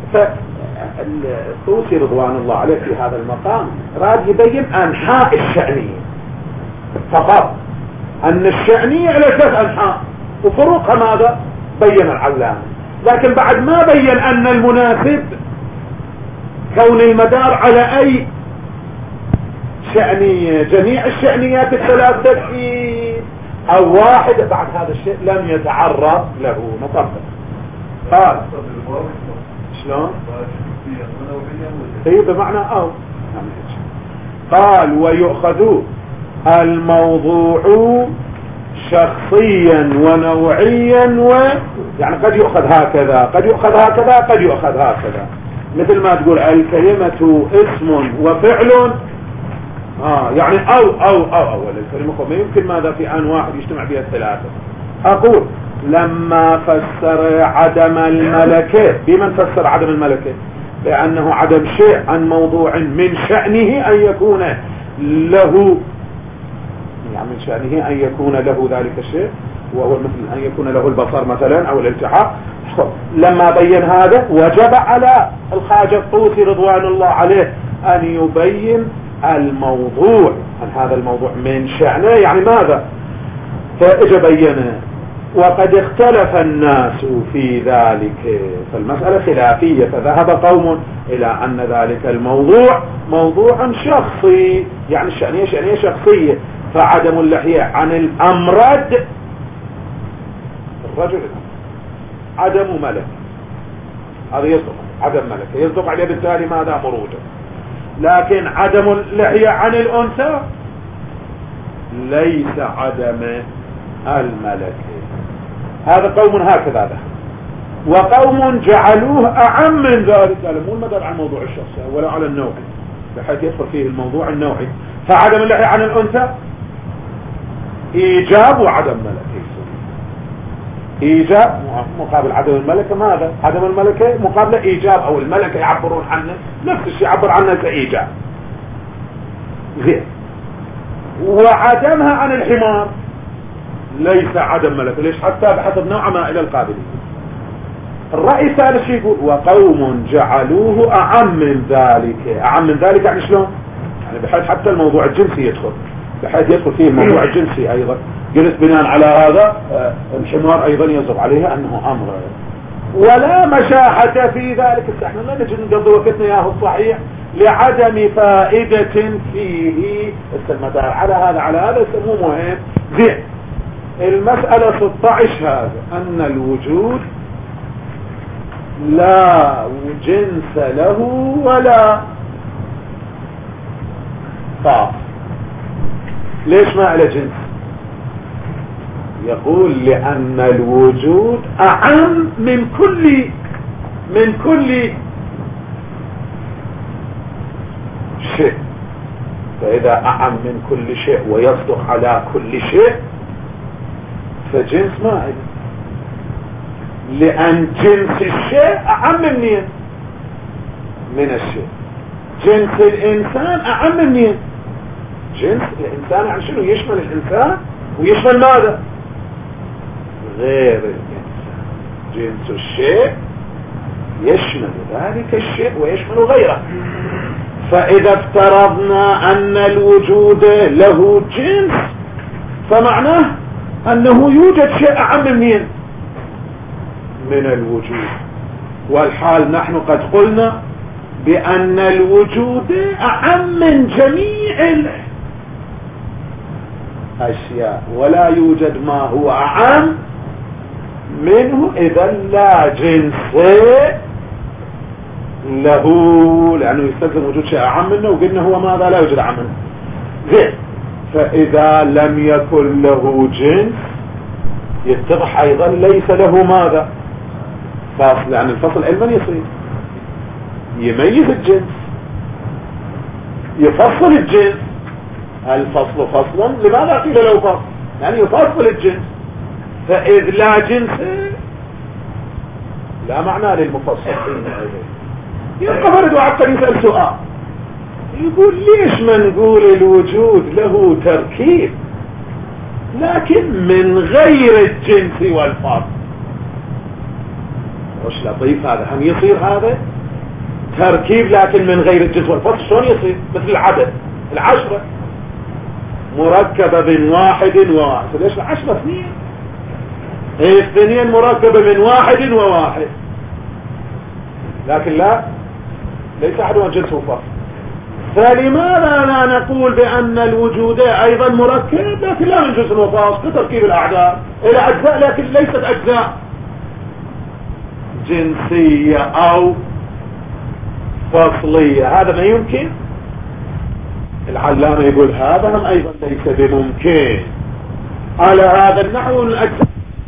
فالطوسي رضوان الله عليه في هذا المقام راد يبين أنحاء الشأنية فقط، أن الشأنية على ثلاث أنحاء وفروقها ماذا؟ بين العلامة، لكن بعد ما بين أن المناسب كون المدار على أي الشأنية جميع الشأنيات الثلاث تكفي، او واحد بعد هذا الشيء لم يتعرض له نطبق. قال شلون؟ اي بمعنى او. قال ويؤخذ الموضوع شخصيا ونوعيا، و يعني قد يؤخذ هكذا قد يؤخذ هكذا قد يؤخذ هكذا، مثل ما تقول الكلمة اسم وفعل، آه يعني او او او او الكلمة ما يمكن ماذا في آن واحد يجتمع بها الثلاثة. اقول لما فسر عدم الملكة، بمن فسر عدم الملكة؟ لأنه عدم شيء عن موضوع من شأنه أن يكون له، يعني من شأنه أن يكون له ذلك الشيء، وهو مثل أن يكون له البصر مثلا أو الالتحاق. لما بين هذا وجب على الخواجة الطوسي رضوان الله عليه أن يبين الموضوع عن هذا الموضوع من شأنه، يعني ماذا؟ فإجا بينه. وقد اختلف الناس في ذلك، فالمسألة خلافية، فذهب قوم إلى أن ذلك الموضوع موضوع شخصي، يعني الشأنية شأنية شخصية، فعدم اللحية عن الأمرد الرجل عدم ملك، هذا يصدق عدم ملك، يصدق عليه بالتالي ماذا؟ مروجه. لكن عدم اللحية عن الأنثى ليس عدم الملكة. هذا قوم هكذا ده. وقوم جعلوه أعم من ذلك، قال مو المدار على الموضوع الشخصي ولا على النوعي، بحيث يدخل فيه الموضوع النوعي. فعدم اللحية عن الأنثى إيجاب وعدم ملكة، إيجاب مقابل عدم الملكة ماذا؟ عدم الملكة مقابل إيجاب، أو الملكة يعبرون عنه نفس الشيء يعبر عنه كإيجاب غير. وعدمها عن الحمار ليس عدم ملكة، ليش؟ حتى بحسب نوع ما إلى القابلين. الرأي الثالث يقول وقوم جعلوه أعم من ذلك. أعم من ذلك يعني شلون؟ يعني بحيث حتى الموضوع الجنسي يدخل، بحيث يدخل فيه الموضوع الجنسي أيضا. قلت بناء على هذا الحمار أيضا يصب عليها أنه أمر، ولا مشاحة في ذلك. احنا لا نجد نقضي وقتنا ياهو الصحيح لعدم فائدة فيه. المدار على هذا على هذا يسموه مهم. زين، المسألة ستة عشر هذا أن الوجود لا جنس له ولا طاف. ليش ما له جنس؟ يقول لأن الوجود أعم من كل من كل شيء، فإذا أعم من كل شيء ويصدق على كل شيء فجنس ما له، لأن جنس الشيء أعم منين؟ من الشيء. جنس الإنسان أعم منين؟ جنس الإنسان يعني شنو؟ يشمل الإنسان ويشمل ماذا؟ غير الإنسان. جنس الشيء يشمل ذلك الشيء ويشمل غيره. فإذا افترضنا أن الوجود له جنس فمعناه أنه يوجد شيء أعم منين؟ من الوجود. والحال نحن قد قلنا بأن الوجود أعم من جميع الأشياء، ولا يوجد ما هو أعم منه، إذا لا جنس له، لأنه يستلزم وجود شيء أعم منه، وقلنا هو ماذا؟ لا يوجد أعم منه. زين، فإذا لم يكن له جنس يتضح أيضا ليس له ماذا؟ فاصل، لأن الفصل علما يصير يميز الجنس، يفصل الجنس. الفصل فصلا، لماذا قيل له فصل؟ يعني يفصل الجنس. فإذ لا جنس لا معنى للمفصل. يبقى فرد وعقل يسأل سؤال، يقول ليش ما نقول الوجود له تركيب لكن من غير الجنس والفصل؟ وش لطيف هذا، هم يصير هذا تركيب لكن من غير الجنس والفصل. شلون يصير؟ مثل العدد العشرة مركبة من واحد وواحد. ليش العشرة؟ اثنين. اثنين مركبة من واحد وواحد، لكن لا، ليس أحدهما جنس وفصل. فلماذا لا نقول بأن الوجود أيضا مركب لكن لا من جزء وفاصل كتركيب الأعداد إلى أجزاء لكن ليست أجزاء جنسية أو فصلية؟ هذا ما يمكن. العلامة يقول هذا هم أيضا ليس بممكن. على هذا النحو الأجزاء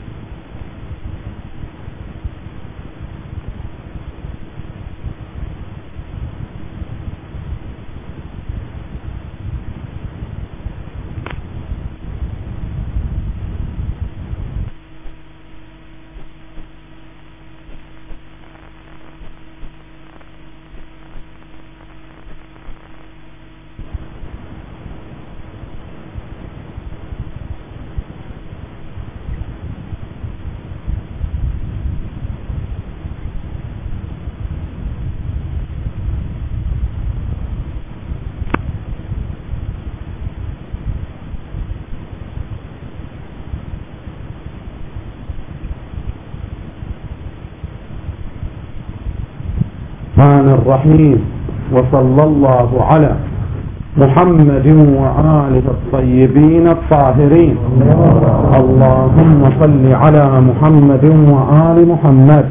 الرحمن الرحيم. وصلى الله على محمد وآله الطيبين الطاهرين. اللهم صل على محمد وآل محمد.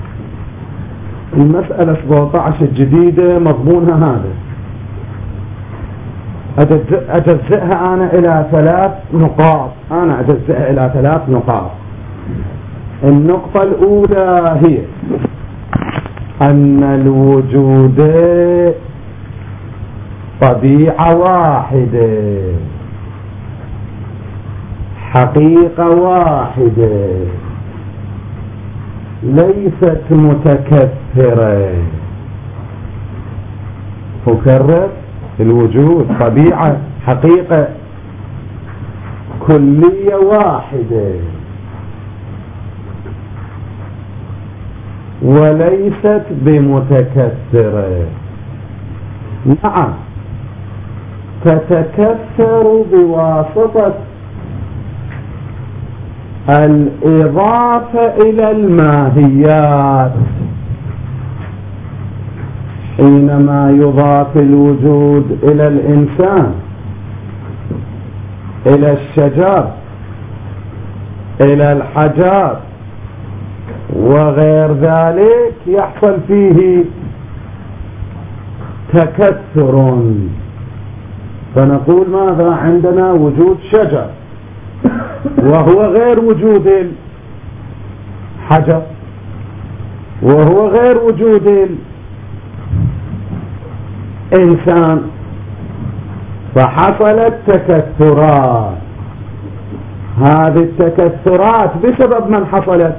المسألة سبعة عشر الجديدة مضمونها هذا. أجزئها أنا إلى ثلاث نقاط أنا أجزئها إلى ثلاث نقاط. النقطة الأولى هي أن الوجود طبيعة واحدة، حقيقة واحدة، ليست متكثرة. أكرر، الوجود طبيعة حقيقة كلية واحدة وليست بمتكثرة. نعم تتكثر بواسطة الإضافة إلى الماهيات. حينما يضاف الوجود إلى الإنسان، إلى الشجر، إلى الحجر وغير ذلك، يحصل فيه تكثر. فنقول ماذا؟ عندنا وجود شجر وهو غير وجود الحجر وهو غير وجود الإنسان، فحصلت تكثرات. هذه التكثرات بسبب من حصلت؟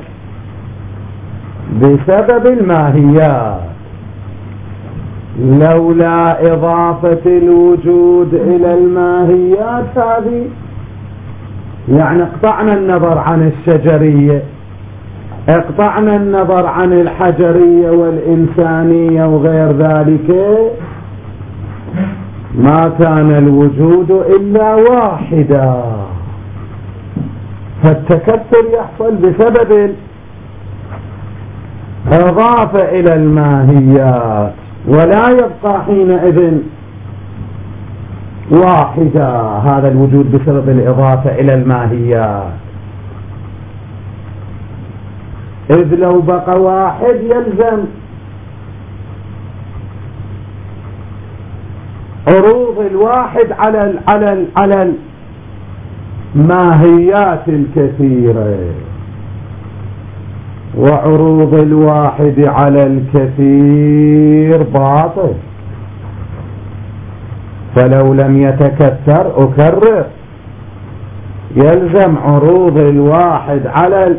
بسبب الماهيات. لولا إضافة الوجود إلى الماهيات هذه، يعني اقطعنا النظر عن الشجرية، اقطعنا النظر عن الحجرية والإنسانية وغير ذلك، ما كان الوجود إلا واحدا. فالتكثر يحصل بسبب إضافة إلى الماهيات، ولا يبقى حينئذ واحدا هذا الوجود بسبب الإضافة إلى الماهيات. إذ لو بقى واحد يلزم عروض الواحد على على على الماهيات الكثيرة، وعروض الواحد على الكثير باطل. فلو لم يتكثر، أكرر، يلزم عروض الواحد على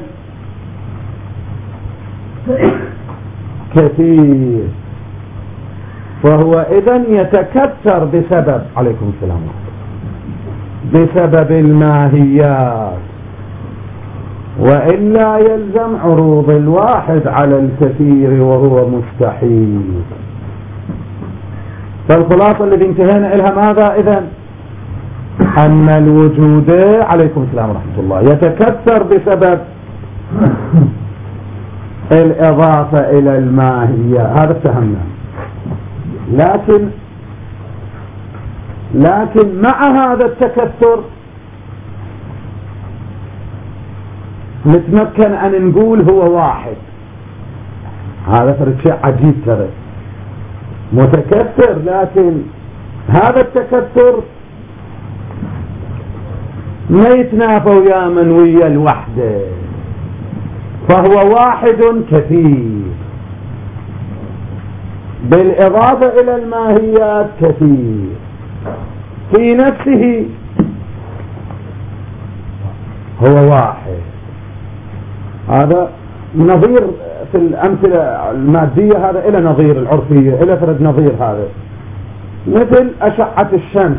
الكثير، فهو إذن يتكثر بسبب، عليكم السلام، بسبب الماهيات، وإلا يلزم عروض الواحد على الكثير وهو مستحيل. فالخلاصة الذي انتهينا إليها ماذا إذن؟ أن الوجود، عليكم السلام ورحمة الله، يتكثر بسبب الإضافة إلى الماهية. هذا فهمنا. لكن لكن مع هذا التكثر نتمكن أن نقول هو واحد. هذا فرق شيء عجيب ترى، متكثر لكن هذا التكثر ما يتنافى ويا من ويا الوحدة، فهو واحد كثير، بالإضافة إلى الماهيات كثير في نفسه، هو واحد. هذا نظير في الأمثلة المادية، هذا إلى نظير العرفية، إلى فرد نظير هذا، مثل أشعة الشمس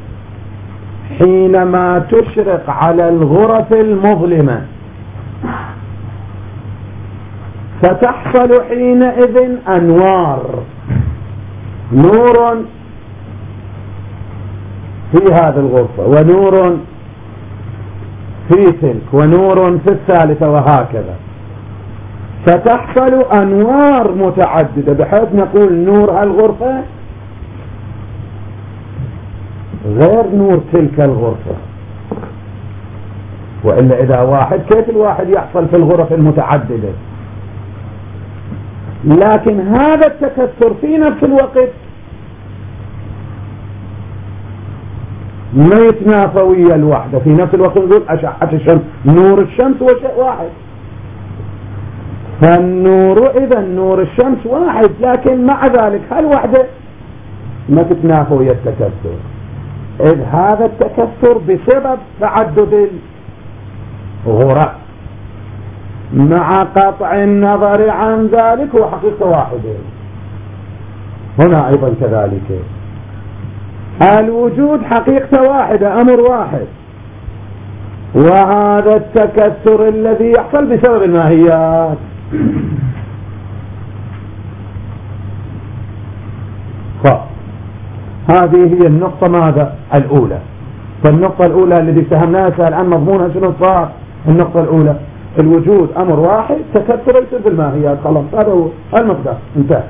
حينما تشرق على الغرف المظلمة فتحصل حينئذ أنوار، نور في هذه الغرفة ونور في تلك ونور في الثالثة وهكذا، فتحصل أنوار متعددة بحيث نقول نور هالغرفة غير نور تلك الغرفة. وإلا إذا واحد كيف الواحد يحصل في الغرف المتعددة؟ لكن هذا التكثر في نفس الوقت ما يتنافى ويا الوحدة، في نفس الوقت نقول أشعة الشمس نور الشمس هو شيء واحد، فالنور إذا نور الشمس واحد، لكن مع ذلك هالوحدة ما تتنافى ويا التكثر، إذ هذا التكثر بسبب تعدد الغرف مع قطع النظر عن ذلك هو حقيقة واحدة. هنا أيضا كذلك الوجود حقيقة واحدة، أمر واحد، وهذا التكثر الذي يحصل بسبب الماهيات. هذه هي النقطة ماذا الأولى. فالنقطة الأولى الذي فهمناها سأل عن مضمونها شنو صار؟ النقطة الأولى الوجود أمر واحد، تكثر يصير بالماهيات، خلاص هذا هو المقدار انتهى.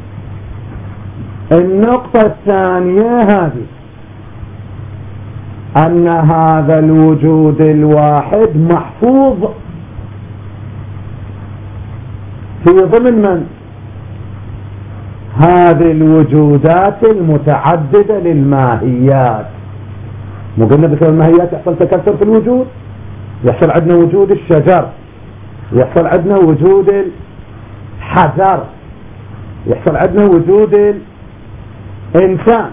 النقطة الثانية هذه أن هذا الوجود الواحد محفوظ في ضمن من؟ هذه الوجودات المتعددة للماهيات. مو قلنا بسبب الماهيات يحصل تكثر في الوجود، يحصل عندنا وجود الشجر، يحصل عندنا وجود الحجر، يحصل عندنا وجود الإنسان.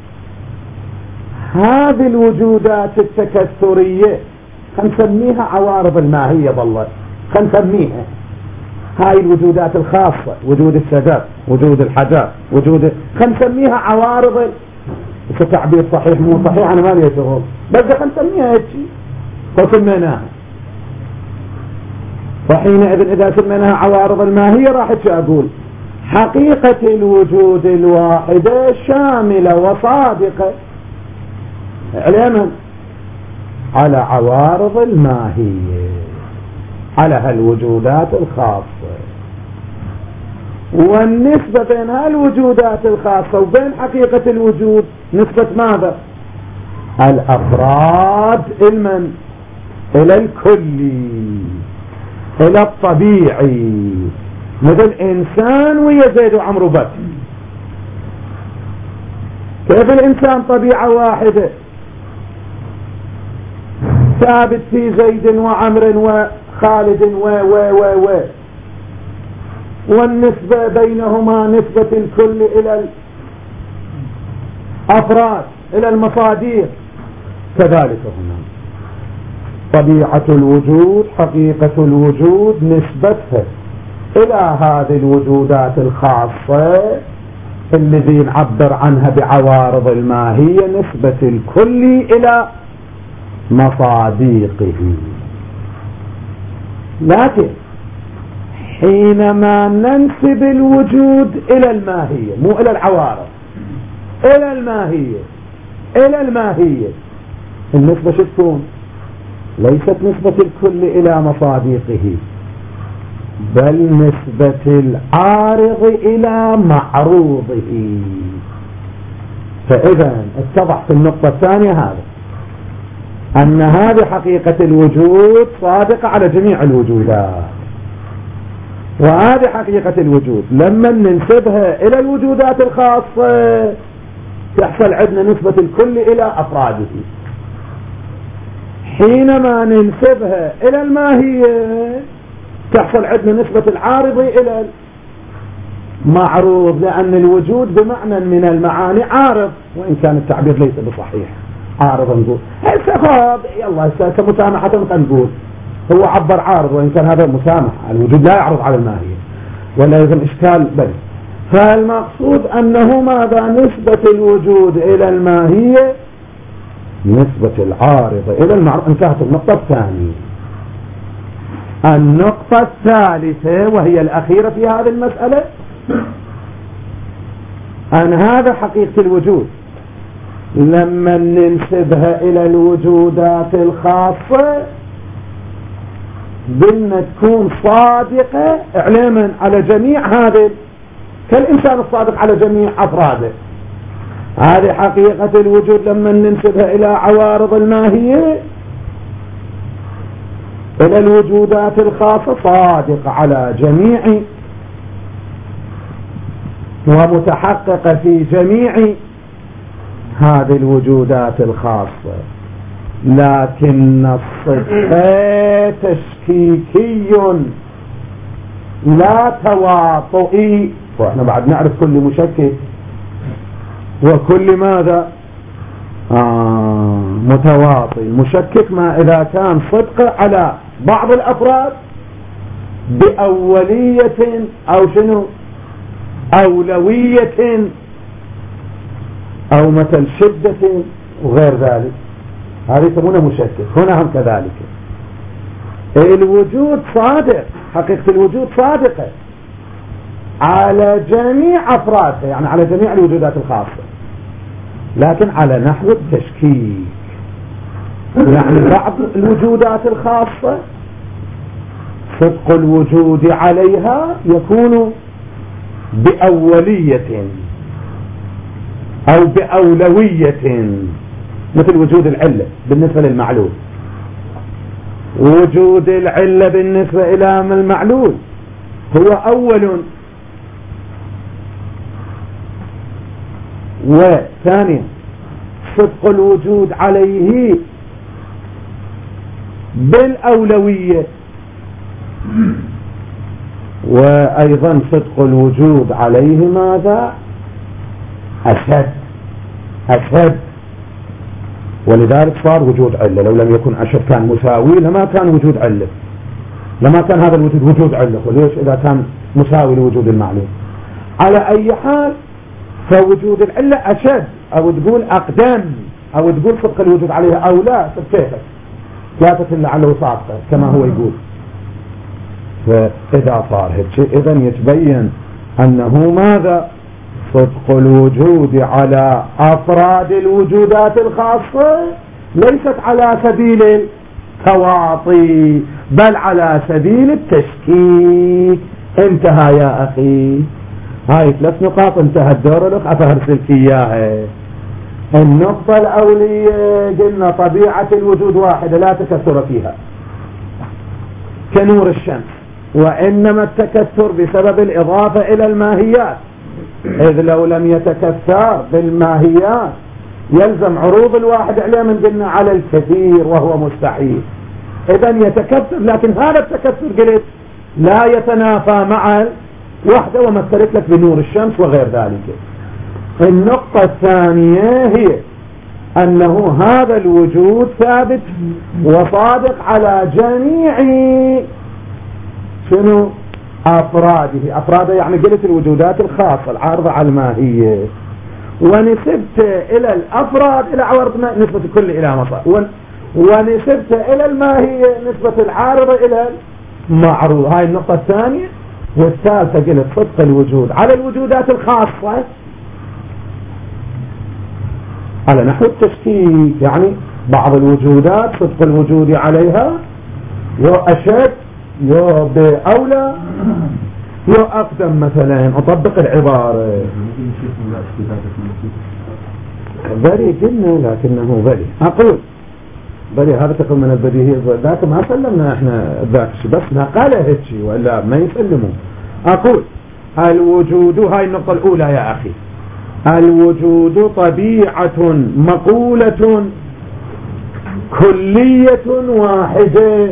هذه الوجودات التكثرية خنسميها عوارض الماهية، بالله خنسميها هاي الوجودات الخاصة، وجود الشجر، وجود الحجر، وجود خنسميها عوارض. كتعبير صحيح مو صحيح أنا ما لي شغل، بس خنسميها هيك فسميناها. فحينئذ إذا سميناها عوارض الماهية راح أقول حقيقة الوجود الواحدة شاملة وصادقة على من؟ على عوارض الماهية، على هالوجودات الخاصة. والنسبة بين هالوجودات الخاصة وبين حقيقة الوجود نسبة ماذا؟ الأفراد المن إلى الكلي، إلى الطبيعي، مثل إنسان ويا زيد وعمرو بس. كيف الإنسان طبيعة واحدة ثابت في زيد وعمر وخالد و و و و والنسبة بينهما نسبة الكل إلى الأفراد إلى المصادر، كذلك هنا طبيعة الوجود حقيقة الوجود نسبتها إلى هذه الوجودات الخاصة الذي نعبر عنها بعوارض الماهية نسبة الكل إلى مصادقه. لكن حينما ننسب الوجود إلى الماهية، مو إلى العوارض، إلى الماهية، إلى الماهية، النسبة شو تكون؟ ليست نسبة الكل إلى مصادقه، بل نسبة العارض إلى معروضه. فإذا اتضح في النقطة الثانية هذا أن هذه حقيقة الوجود صادقة على جميع الوجودات، وهذه حقيقة الوجود لما ننسبها إلى الوجودات الخاصة تحصل عندنا نسبة الكل إلى أفراده. حينما ننسبها إلى الماهية تحصل عندنا نسبة العارض إلى المعروض، لأن الوجود بمعنى من المعاني عارض، وإن كان التعبير ليس بصحيح. عارض نقول هسه يلا هسه كمسامحة نقول هو عبر عارض، وإن كان هذا مسامحة، الوجود لا يعرض على الماهية ولا يلزم إشكال بل. فالمقصود أنه ماذا؟ نسبة الوجود إلى الماهية نسبة العارضة إلى المعروض. انتهت النقطة الثانية. النقطة الثالثة وهي الأخيرة في هذه المسألة أن هذا حقيقة الوجود لما ننسبها إلى الوجودات الخاصة بدنا تكون صادقة إعلاما على جميع هذه، كالإنسان الصادق على جميع أفراده. هذه حقيقة الوجود لما ننسبها إلى عوارض الماهية إلى الوجودات الخاصة صادقة على جميع ومتحققة في جميع هذه الوجودات الخاصة، لكن الصدق تشكيكي لا تواطئي. واحنا بعد نعرف كل مشكك وكل ماذا آه متواطئ. مشكك ما إذا كان صدق على بعض الأفراد بأولية أو شنو أولوية أو مثل شدة وغير ذلك، هذه يسمونه مشكك. هنا هم كذلك الوجود صادق، حقيقة الوجود صادقة على جميع أفرادها، يعني على جميع الوجودات الخاصة، لكن على نحو التشكيك. يعني بعض الوجودات الخاصة صدق الوجود عليها يكون بأولية أو بأولوية، مثل وجود العلة بالنسبة للمعلول. وجود العلة بالنسبة إلى المعلول هو أول، وثانيا صدق الوجود عليه بالأولوية، وأيضا صدق الوجود عليه ماذا؟ أشد أشد. ولذلك صار وجود علة. لو لم يكن أشد كان مساوي لما كان وجود علة، لما كان هذا الوجود وجود علة. وليش؟ إذا كان مساوي لوجود المعلوم. على أي حال فوجود العلة أشد، أو تقول أقدم، أو تقول صدق الوجود عليها أو لا، كيفك لا تتل على وساطة كما هو يقول. فإذا صار هيك شيء إذن يتبين أنه ماذا؟ صدق الوجود على أفراد الوجودات الخاصة ليست على سبيل التواطي بل على سبيل التشكيك. انتهى يا أخي. هاي ثلاث نقاط انتهى الدور لك أفهرسلك إياها. النقطة الأولية قلنا طبيعة الوجود واحدة لا تكثر فيها كنور الشمس، وإنما التكثر بسبب الإضافة إلى الماهيات، إذ لو لم يتكثر بالماهيات يلزم عروض الواحد عليه من قلنا على الكثير وهو مستحيل. إذن يتكثر، لكن هذا التكثر قلت لا يتنافى مع الوحدة، ومثلت لك بنور الشمس وغير ذلك. النقطة الثانية هي أنه هذا الوجود ثابت وصادق على جميع شنو أفراده. أفراده يعني قلت الوجودات الخاصة العارضة على الماهية، ونسبت إلى الأفراد إلى عوارض نسبة الكل إلى مصار، ونسبت إلى الماهية نسبة العارضة إلى المعروض. هاي النقطة الثانية. والثالثة قلت صدق الوجود على الوجودات الخاصة على نحو التشكيك، يعني بعض الوجودات صدق الوجود عليها يو أشد يو بأولى يو أقدم. مثلا أطبق العبارة بلي قلنا لكنه بلي. أقول بلي هذا تقول من البديهية ذاك ما سلمنا احنا ذاك بس نقاله هيك ولا ما يسلموا. أقول الوجود، هاي النقطة الأولى يا أخي، الوجود طبيعة مقولة كلية واحدة.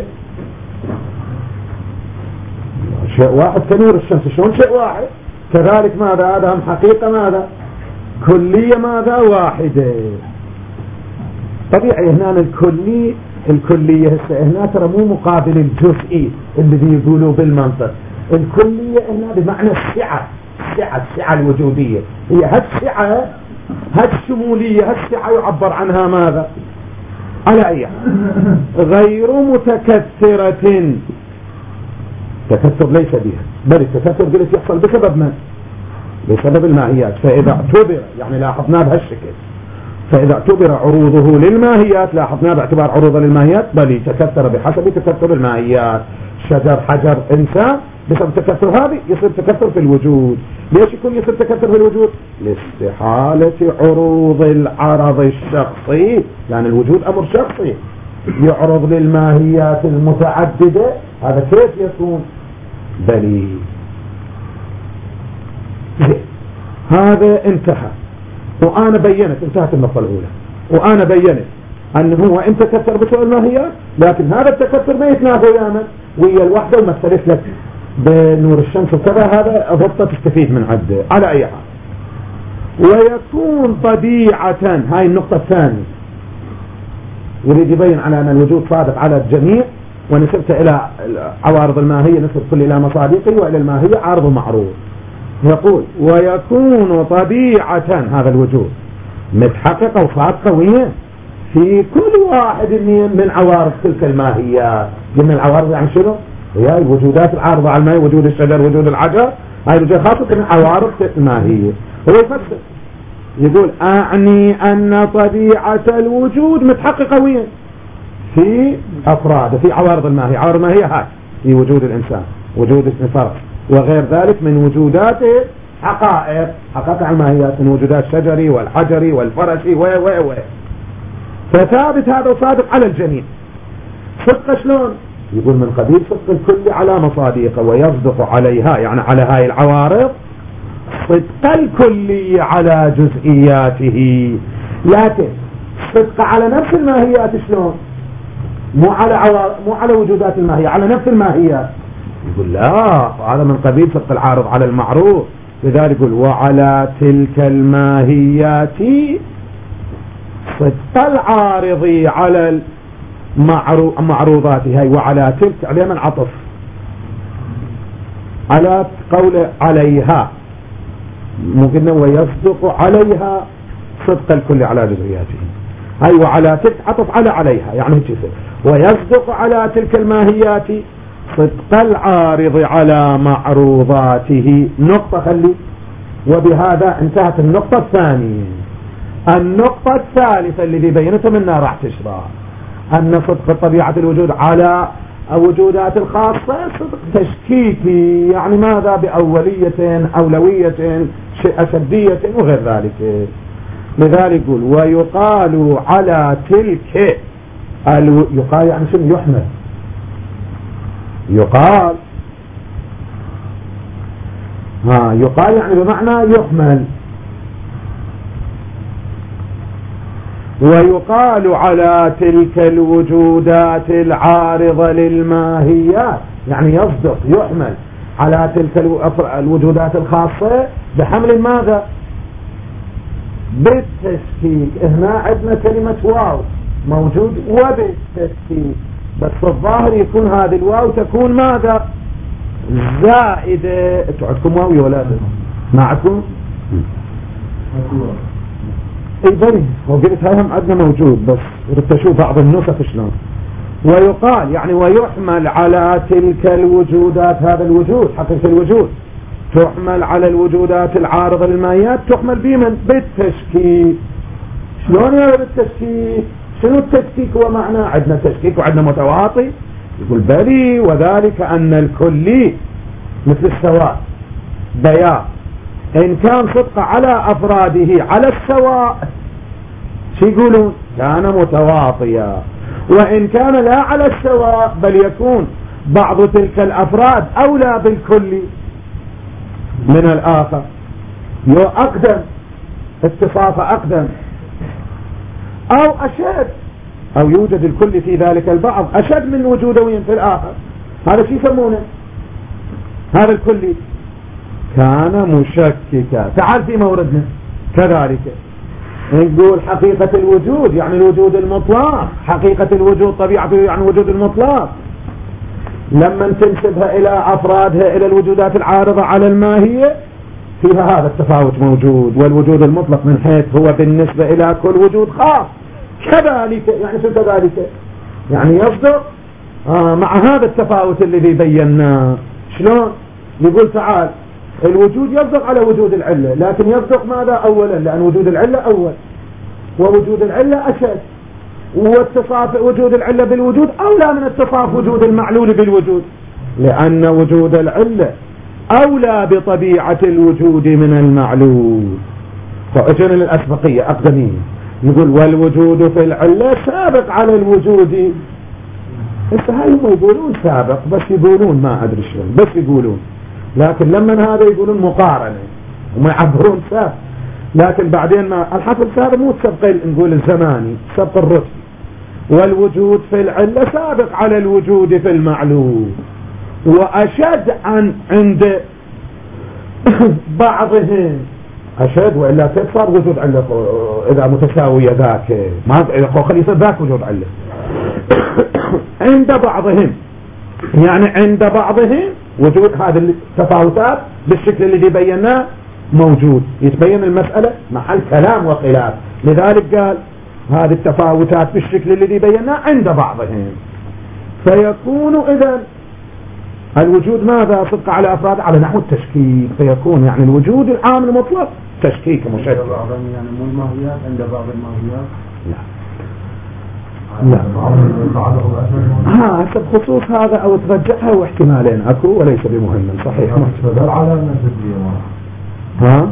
شيء واحد كنور الشمس، شلون شيء واحد؟ كذلك ماذا؟ هذا هم حقيقة ماذا؟ كلية ماذا؟ واحدة. طبيعي هنا الكلي الكلية هسه هنا ترى مو مقابل الجزئي اللي يقولوا بالمنطق. الكلية هنا بمعنى السعة، السعة السعة الوجودية، هي هالسعة هالشمولية هالسعة يعبر عنها ماذا؟ على أي غير متكثرة. تكثر ليس بها، بل التكثر قلت يحصل بسبب من؟ بسبب الماهيات. فإذا اعتبر يعني لاحظنا بهالشكل، فإذا اعتبر عروضه للماهيات لاحظنا باعتبار عروضه للماهيات بل يتكثر بحسب تكثر الماهيات. شجر حجر إنسان بسبب تكثر هذه يصير تكثر في الوجود. ليش يكون يصير تكثر في الوجود؟ لاستحالة عروض العرض الشخصي، يعني الوجود أمر شخصي يعرض للماهيات المتعددة. هذا كيف يكون؟ بلي هذا انتهى، وأنا بيّنت انتهت النقطة الأولى، وأنا بيّنت أنه هو إن تكثر بسبب الماهيات لكن هذا التكثر ما يتنافى ويانا ويا الوحدة ومثلت لك بنور الشمس وكذا. هذا ضبطة تستفيد من عده. على أي حال ويكون طبيعة، هاي النقطة الثانية يريد يبين على أن الوجود صادق على الجميع، ونسبت إلى عوارض الماهية نسبت كل إلى مصادقه وإلى الماهية عارض ومعروض. يقول ويكون طبيعة هذا الوجود متحققة وصادقة وين؟ في كل واحد من عوارض تلك الماهيات. قلنا العوارض يعني شنو؟ هي الوجودات العارضة على الماهية، وجود الشجر وجود الحجر، هاي الوجود خاصة من عوارض الماهية. هو يفسر يقول أعني أن طبيعة الوجود متحققة وين؟ في أفراد، في عوارض الماهية. عوارض الماهية هاي في وجود الإنسان، وجود الفرد وغير ذلك من وجودات حقائق، حقائق الماهيات من وجودات الشجري والحجري والفرشي و و و فثابت هذا وصادق على الجميع. صدق شلون؟ يقول من قبيل صدق الكل على مصادقه ويصدق عليها، يعني على هاي العوارض صدق الكلي على جزئياته، لكن صدق على نفس الماهيات شلون؟ مو على عوار... مو على وجودات الماهية، على نفس الماهيات. يقول لا، هذا من قبيل صدق العارض على المعروض. لذلك يقول وعلى تلك الماهيات صدق العارض على المعروضات. هاي وعلى تلك على من عطف على قول عليها، مو قلنا ويصدق عليها صدق الكل على جزئياته. هاي وعلى تلك عطف على عليها، يعني كيف ويصدق على تلك الماهيات صدق العارض على معروضاته. نقطة خلي، وبهذا انتهت النقطة الثانية. النقطة الثالثة اللي بينتها منها راح تشرح أن صدق طبيعة الوجود على وجودات الخاصة صدق تشكيكي، يعني ماذا؟ بأولية أولوية أشدية وغير ذلك. لذلك يقول ويقال على تلك الو... يقال يعني شنو؟ يحمل. يقال ها يقال يعني بمعنى يحمل. ويقال على تلك الوجودات العارضة للماهيات، يعني يصدق يحمل على تلك الوجودات الخاصة بحمل ماذا؟ بالتشكيك. هنا عندنا كلمة واو موجود وبالتشكيك، بس الظاهر يكون هذه الواو تكون ماذا؟ زائدة. انتوا عندكم واو يا ولاد؟ ما عندكم؟ اي بني، وقلت هاي هم عندنا موجود، بس ردت اشوف بعض النسخ شلون. ويقال يعني ويحمل على تلك الوجودات، هذا الوجود حقيقة الوجود تحمل على الوجودات العارضة للماهيات، تحمل بمن؟ بالتشكيك. شلون يا بالتشكيك؟ شنو التشكيك؟ هو معنى عندنا تشكيك وعندنا متواطي. يقول بلي وذلك أن الكلي مثل السواء بيان إن كان صدق على أفراده على السواء شو يقولون؟ كان متواطيا، وإن كان لا على السواء بل يكون بعض تلك الأفراد أولى بالكل من الآخر، يو أقدم، اتصاف أقدم أو أشد، أو يوجد الكل في ذلك البعض أشد من وجوده في الآخر، هذا شو يسمونه؟ هذا الكلي كان مشككا. تعال في موردنا كذلك نقول حقيقة الوجود يعني الوجود المطلق، حقيقة الوجود طبيعته يعني الوجود المطلق، لما تنسبها إلى أفرادها إلى الوجودات العارضة على الماهية فيها هذا التفاوت موجود، والوجود المطلق من حيث هو بالنسبة إلى كل وجود خاص كذلك. يعني شو كذلك؟ يعني يصدق آه مع هذا التفاوت الذي بيناه. شلون؟ يقول تعال الوجود يصدق على وجود العلة، لكن يصدق ماذا أولا؟ لأن وجود العلة أول ووجود العلة أشد، واتصاف وجود العلة بالوجود أولى من اتصاف وجود المعلول بالوجود، لأن وجود العلة أولى بطبيعة الوجود من المعلول. فأجن للأسبقية أقدمين يقول والوجود في العلة سابق على الوجود. بس هاي هم يقولون سابق، بس يقولون ما أدري شلون، بس يقولون، لكن لما هذا يقولون مقارنة وما يعبرون سابق، لكن بعدين ما الحصل هذا مو سبق نقول الزماني، سبق الرتبي. والوجود في العلة سابق على الوجود في المعلول، وأشد عن عند بعضهم أشد، وإلا صار وجود علة إذا متساوية ذاك ما خلي يصير ذاك وجود علة عند بعضهم، يعني عند بعضهم وجود هذه التفاوتات بالشكل الذي بيناه موجود، يتبين المسألة محل كلام وخلاف، لذلك قال هذه التفاوتات بالشكل الذي بيناه عند بعضهم. فيكون إذن الوجود ماذا؟ صدق على أفراد على نحو التشكيك، فيكون يعني الوجود العام المطلق تشكيك مشكك. يعني مو الماهيات عند بعض الماهيات؟ لا لا ها حسب خصوص هذا أو ترجعها، واحتمالين أكو وليس بمهم. صحيح ها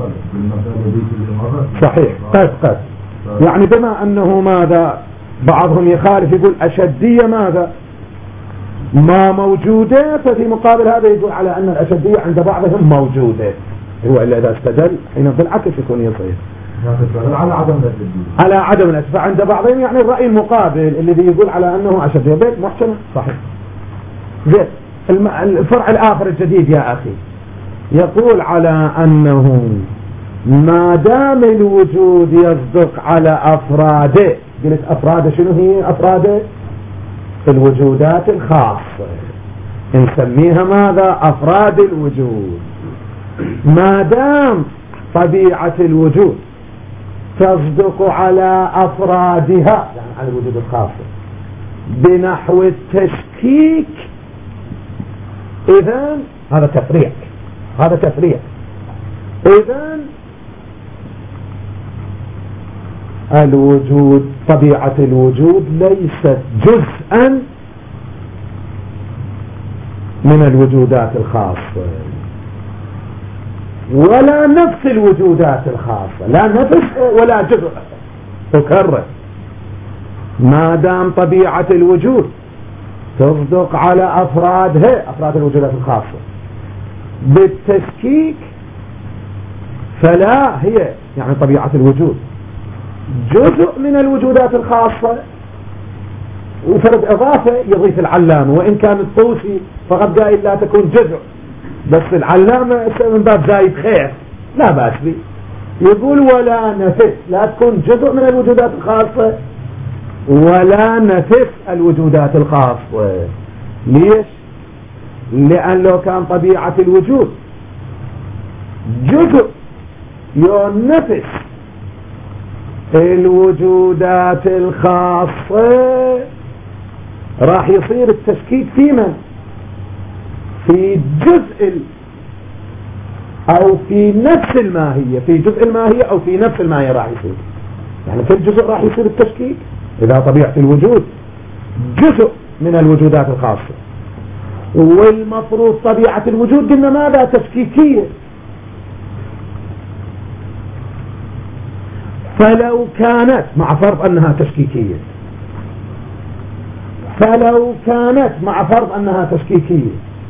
صحيح قد قد يعني بما أنه ماذا بعضهم يخالف يقول أشدية ماذا ما موجودة، ففي مقابل هذا يقول على أن الأشدية عند بعضهم موجودة، هو إلا إذا استدل حين بالعكس يكون يصير على عدم الأشدية على عدم الأشدية عند بعضهم، يعني الرأي المقابل الذي يقول على أنه أشدية بيت محتمل. صحيح. زين الفرع الآخر الجديد يا أخي يقول على أنه ما دام الوجود يصدق على أفراده، قلت أفراده شنو هي أفراده؟ الوجودات الخاصة نسميها ماذا؟ أفراد الوجود. ما دام طبيعة الوجود تصدق على أفرادها يعني على الوجود الخاصة بنحو التشكيك، إذن هذا تفريع، هذا تفريع. إذن الوجود طبيعة الوجود ليست جزءا من الوجودات الخاصة ولا نفس الوجودات الخاصة، لا نفس ولا جزء. أكرر، ما دام طبيعة الوجود تصدق على أفرادها أفراد الوجودات الخاصة بالتشكيك، فلا هي يعني طبيعة الوجود جزء من الوجودات الخاصة. وفرد إضافة يضيف العلامة، وإن كان الطوسي فقد قائل لا تكون جزء، بس العلامة من باب زايد خير لا بأس به، يقول ولا نفس، لا تكون جزء من الوجودات الخاصة ولا نفس الوجودات الخاصة. ليش؟ لأن لو كان طبيعة الوجود جزء ينفس الوجودات الخاصة راح يصير التشكيك في من؟ في جزء أو في نفس الماهية، في جزء الماهية أو في نفس الماهية راح يصير، يعني في الجزء راح يصير التشكيك إذا طبيعة الوجود جزء من الوجودات الخاصة، والمفروض طبيعة الوجود قلنا ماذا؟ تشكيكية. فلو كانت، مع فرض أنها تشكيكية، فلو كانت مع فرض أنها تشكيكية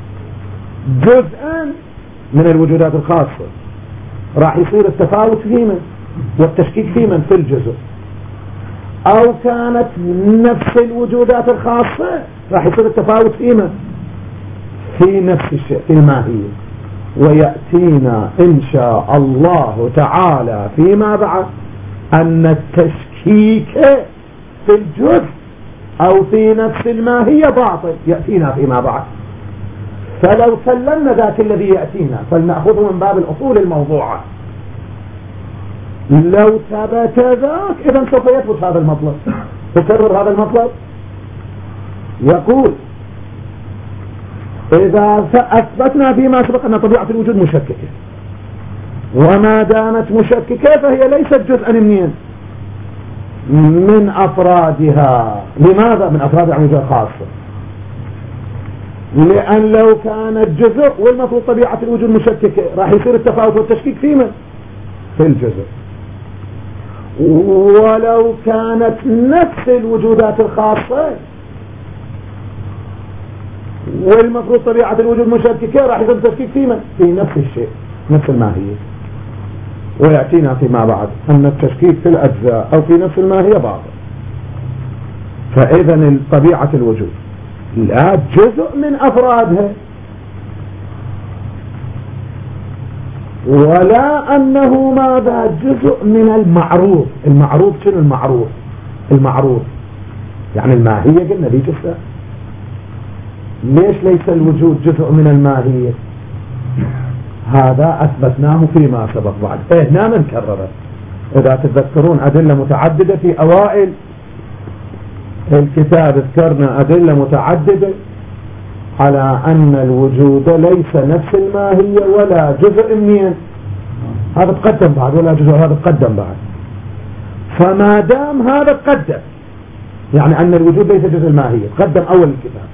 جزءا من الوجودات الخاصة، راح يصير التفاوت في من والتشكيك في من في الجزء. أو كانت نفس الوجودات الخاصة، راح يصير التفاوت في من في نفس الشيء في الماهية. ويأتينا إن شاء الله تعالى فيما بعد أن التشكيك في الجزء أو في نفس الماهية باطل، يأتينا فيما بعد. فلو سلمنا ذاك الذي يأتينا فلنأخذه من باب الأصول الموضوعة. لو ثبت ذاك إذن سوف يثبت هذا المطلب. تكرر هذا المطلب، يقول إذا أثبتنا فيما سبق أن طبيعة الوجود مشككة، وما دامت مشككة فهي ليست جزءا منين من أفرادها. لماذا من أفرادها؟ عن جزء خاصة، لأن لو كانت جزء والمفروض طبيعة الوجود مشككة راح يصير التفاوت والتشكيك في من في الجزء. ولو كانت نفس الوجودات الخاصة والمفروض طبيعة الوجود مشككة راح يصير التشكيك في من في نفس الشيء نفس الماهية. ويأتينا فيما بعد أن التشكيك في الأجزاء أو في نفس الماهية باطل. فإذا طبيعة الوجود لا جزء من أفرادها، ولا أنه ماذا جزء من المعروف. المعروف شنو المعروف؟ المعروف يعني الماهية، قلنا دي جزء. ليش ليس الوجود جزء من الماهية؟ هذا أثبتناه فيما سبق بعد. إيه هنا نكرره. إذا تتذكرون أدلة متعددة في أوائل الكتاب ذكرنا أدلة متعددة على أن الوجود ليس نفس الماهية ولا جزء منين. هذا تقدم بعد، ولا جزء، هذا تقدم بعد. فما دام هذا تقدم يعني أن الوجود ليس جزء الماهية، تقدم أول الكتاب.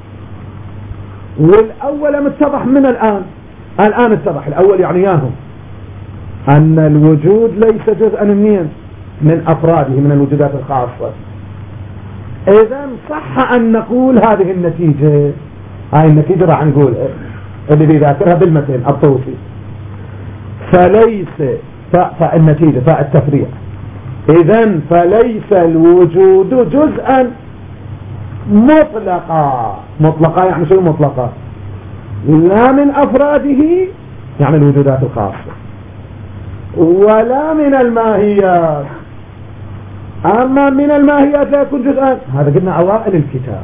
والأول متضح من الآن الآن اتضح الأول يعني ياهم أن الوجود ليس جزءا منين من أفراده من الوجودات الخاصة. إذا صح أن نقول هذه النتيجة، هاي النتيجة راح نقول اللي ذاكرها بالمتن الطوسي. فليس فاء النتيجة فاء التفريع. إذا فليس الوجود جزءا مطلقا. مطلقا يعني شو مطلقا؟ لا من أفراده يعني الوجودات الخاصة، ولا من الماهيات. أما من الماهيات لا يكون جزءا، هذا قلنا أوائل الكتاب.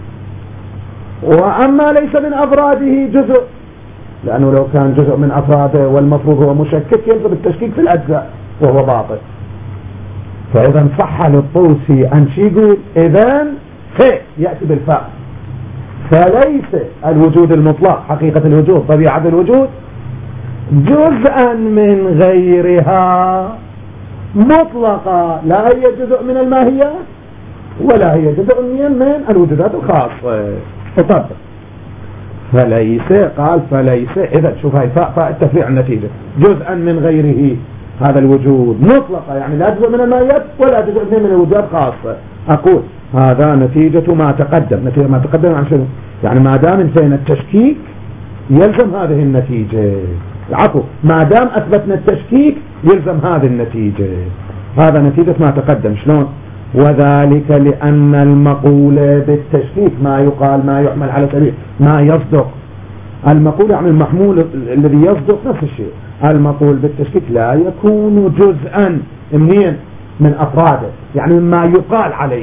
وأما ليس من أفراده جزء، لأنه لو كان جزء من أفراده والمفروض هو مشكك ينصب التشكيك في الأجزاء وهو باطل. فإذا صح للطوسي أن يقول إذن فاء يأتي بالفاء. فليس الوجود المطلق حقيقة الوجود طبيعة الوجود جزءا من غيرها مطلقا، لا هي جزء من الماهية ولا هي جزء من الوجودات الخاصة. فطبق فليس قال فليس. إذا شوف هاي فاء فاء التفريع النتيجة جزءا من غيره هذا الوجود مطلقا يعني لا جزء من الماهيات ولا جزء من الوجودات خاصة. أقول هذا نتيجة ما تقدم. نتيجة ما تقدم عن شنو؟ يعني ما دام انتهينا التشكيك يلزم هذه النتيجة. العفو، ما دام أثبتنا التشكيك يلزم هذه النتيجة. هذا نتيجة ما تقدم. شلون؟ وذلك لأن المقول بالتشكيك ما يقال ما يحمل على سبيل ما يصدق. المقول يعني المحمول الذي يصدق نفس الشيء. المقول بالتشكيك لا يكون جزءا منين من أفراده، يعني مما يقال عليه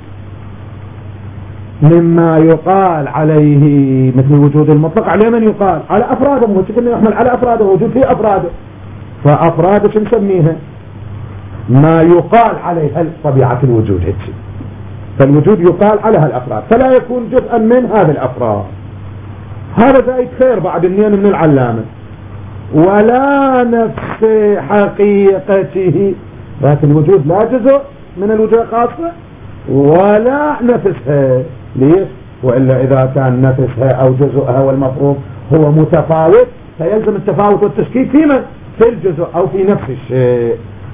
مما يقال عليه مثل الوجود المطلق على من يقال على أفراده. مو يحمل على أفراده، وجود في أفراده. فأفراده شو نسميها؟ ما يقال عليها طبيعة الوجود هيك. فالوجود يقال عليها الأفراد، فلا يكون جزءا من هذه الأفراد. هذا زايد خير بعد النين من العلامة. ولا نفس حقيقته، لكن الوجود لا جزء من الوجود الخاصة ولا نفسها. ليش؟ وإلا إذا كان نفسها أو جزءها والمفروض هو متفاوت فيلزم التفاوت والتشكيك في من؟ في الجزء أو في نفس الشيء.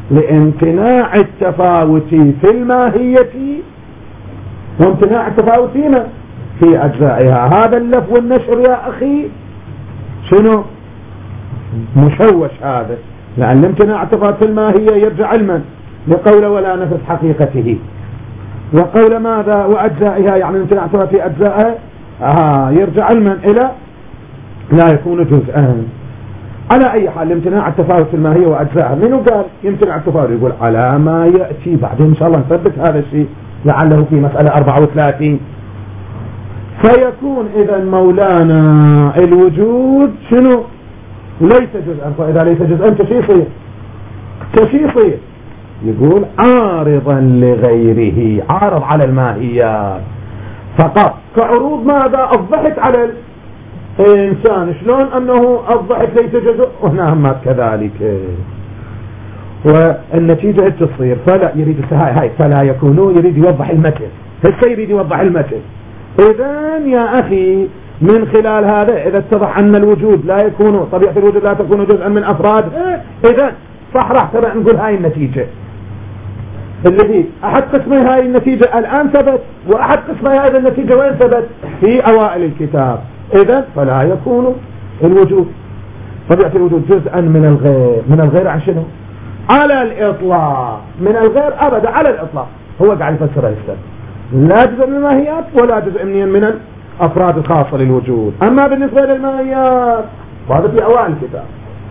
لامتناع التفاوت في الماهية وامتناع التفاوت فيما في أجزائها. هذا اللف والنشر يا أخي شنو مشوش هذا، لأن امتناع التفاوت في الماهية يرجع علما لقول ولا نفس حقيقته، وقول ماذا وأجزائها يعني امتناع التفاوت في أجزائها آه يرجع علما إلى لا يكون جزءا. على أي حال امتناع التفاوت في الماهية وأجزائها منو قال يمتنع التفاوت؟ يقول على ما يأتي بعدين إن شاء الله نثبت هذا الشيء لعله في مسألة أربعة وثلاثين. فيكون إذا مولانا الوجود شنو ليس جزءا، فإذا ليس جزءا كشي يصير كشي يصير يقول عارضا لغيره، عارض على الماهيات فقط، كعروض ماذا الضحك على الإنسان، شلون أنه الضحك ليس جزء وهنا همات كذلك، والنتيجة تصير فلا يريد هاي هاي فلا يكونوا يريد يوضح المثل، هسه يريد يوضح المثل. إذن يا أخي من خلال هذا إذا اتضح أن الوجود لا يكون طبيعة الوجود لا تكون جزءا من أفراد، إذن صح راح تبع نقول هاي النتيجة اللي هي أحد قسمي هاي النتيجة الآن ثبت، وأحد قسمي هذه النتيجة وين ثبت؟ في أوائل الكتاب. إذن فلا يكون الوجود طبيعة الوجود جزءا من الغير. من الغير عن شنو؟ على الإطلاق، من الغير أبدا على الإطلاق. هو قاعد يفسر الإسلام لا جزء من الماهيات ولا جزء من الأفراد الخاصة للوجود. أما بالنسبة للماهيات هذا في أوائل الكتاب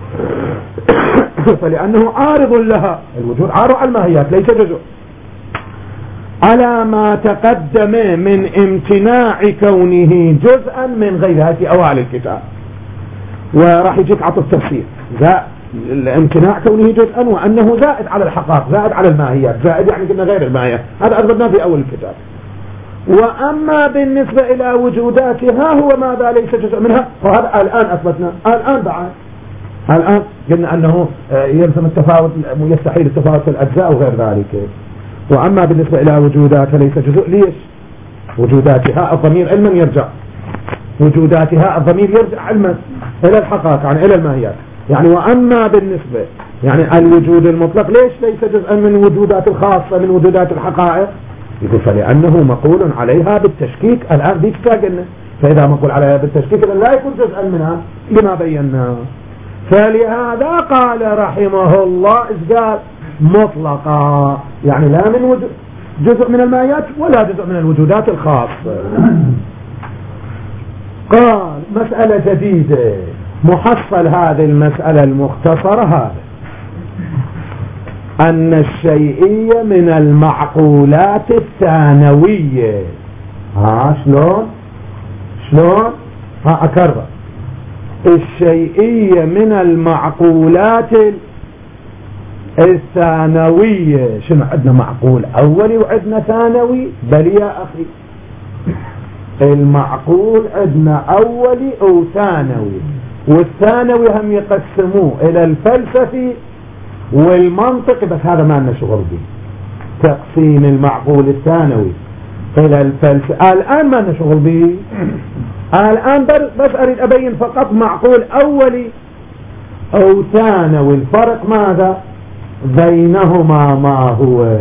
فلأنه عارض لها، الوجود عارض على الماهيات ليس جزء، على ما تقدم من امتناع كونه جزءا من غيرها في أوائل الكتاب. وراح يجيك عطف تفسير الامتناع كونه جزءا وأنه زائد على الحقائق، زائد على الماهيات، زائد يعني قلنا غير الماهيات، هذا أثبتناه في أول الكتاب. وأما بالنسبة إلى وجوداتها هو ماذا ليس جزء منها، وهذا الآن أثبتنا الآن بعد الآن قلنا أنه يلزم التفاوت، يستحيل التفاوت في الأجزاء وغير ذلك. وأما بالنسبة إلى وجوداتها ليس جزء، ليش؟ وجوداتها الضمير علما يرجع، وجوداتها الضمير يرجع علما إلى الحقائق يعني إلى الماهيات يعني. وأما بالنسبة يعني الوجود المطلق ليش ليس جزءا من وجودات الخاصة من وجودات الحقائق؟ يقول فلأنه مقول عليها بالتشكيك الآن ذيك قلنا، فإذا مقول عليها بالتشكيك لا يكون جزءا منها لما بينا. فلهذا قال رحمه الله إذ قال مطلقا يعني لا من وجود جزء من الماهيات ولا جزء من الوجودات الخاصة. قال مسألة جديدة محصل هذه المسألة المختصرة هذا أن الشيئية من المعقولات الثانوية. ها شلون شلون ها أكرر الشيئية من المعقولات الثانوية. شنو عندنا معقول أولي وعندنا ثانوي؟ بل يا أخي المعقول عندنا أولي أو ثانوي، والثانوي هم يقسموه إلى الفلسفي والمنطق، بس هذا ما لنا شغل به تقسيم المعقول الثانوي إلى الفلسفة الآن ما لنا شغل به. الآن بس أريد أبين فقط معقول أولي أو ثانوي الفرق ماذا بينهما ما هو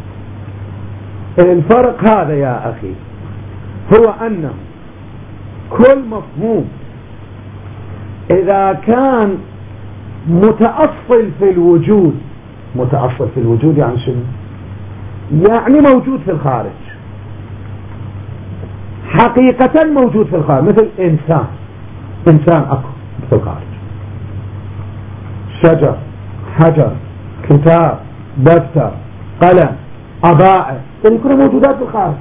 الفرق هذا يا أخي، هو أن كل مفهوم إذا كان متأصل في الوجود، متأصل في الوجود يعني شنو؟ يعني موجود في الخارج حقيقة، موجود في الخارج مثل إنسان، إنسان أكو في الخارج، شجر حجر كتاب دفتر قلم أباء يعني كلها موجودات في الخارج.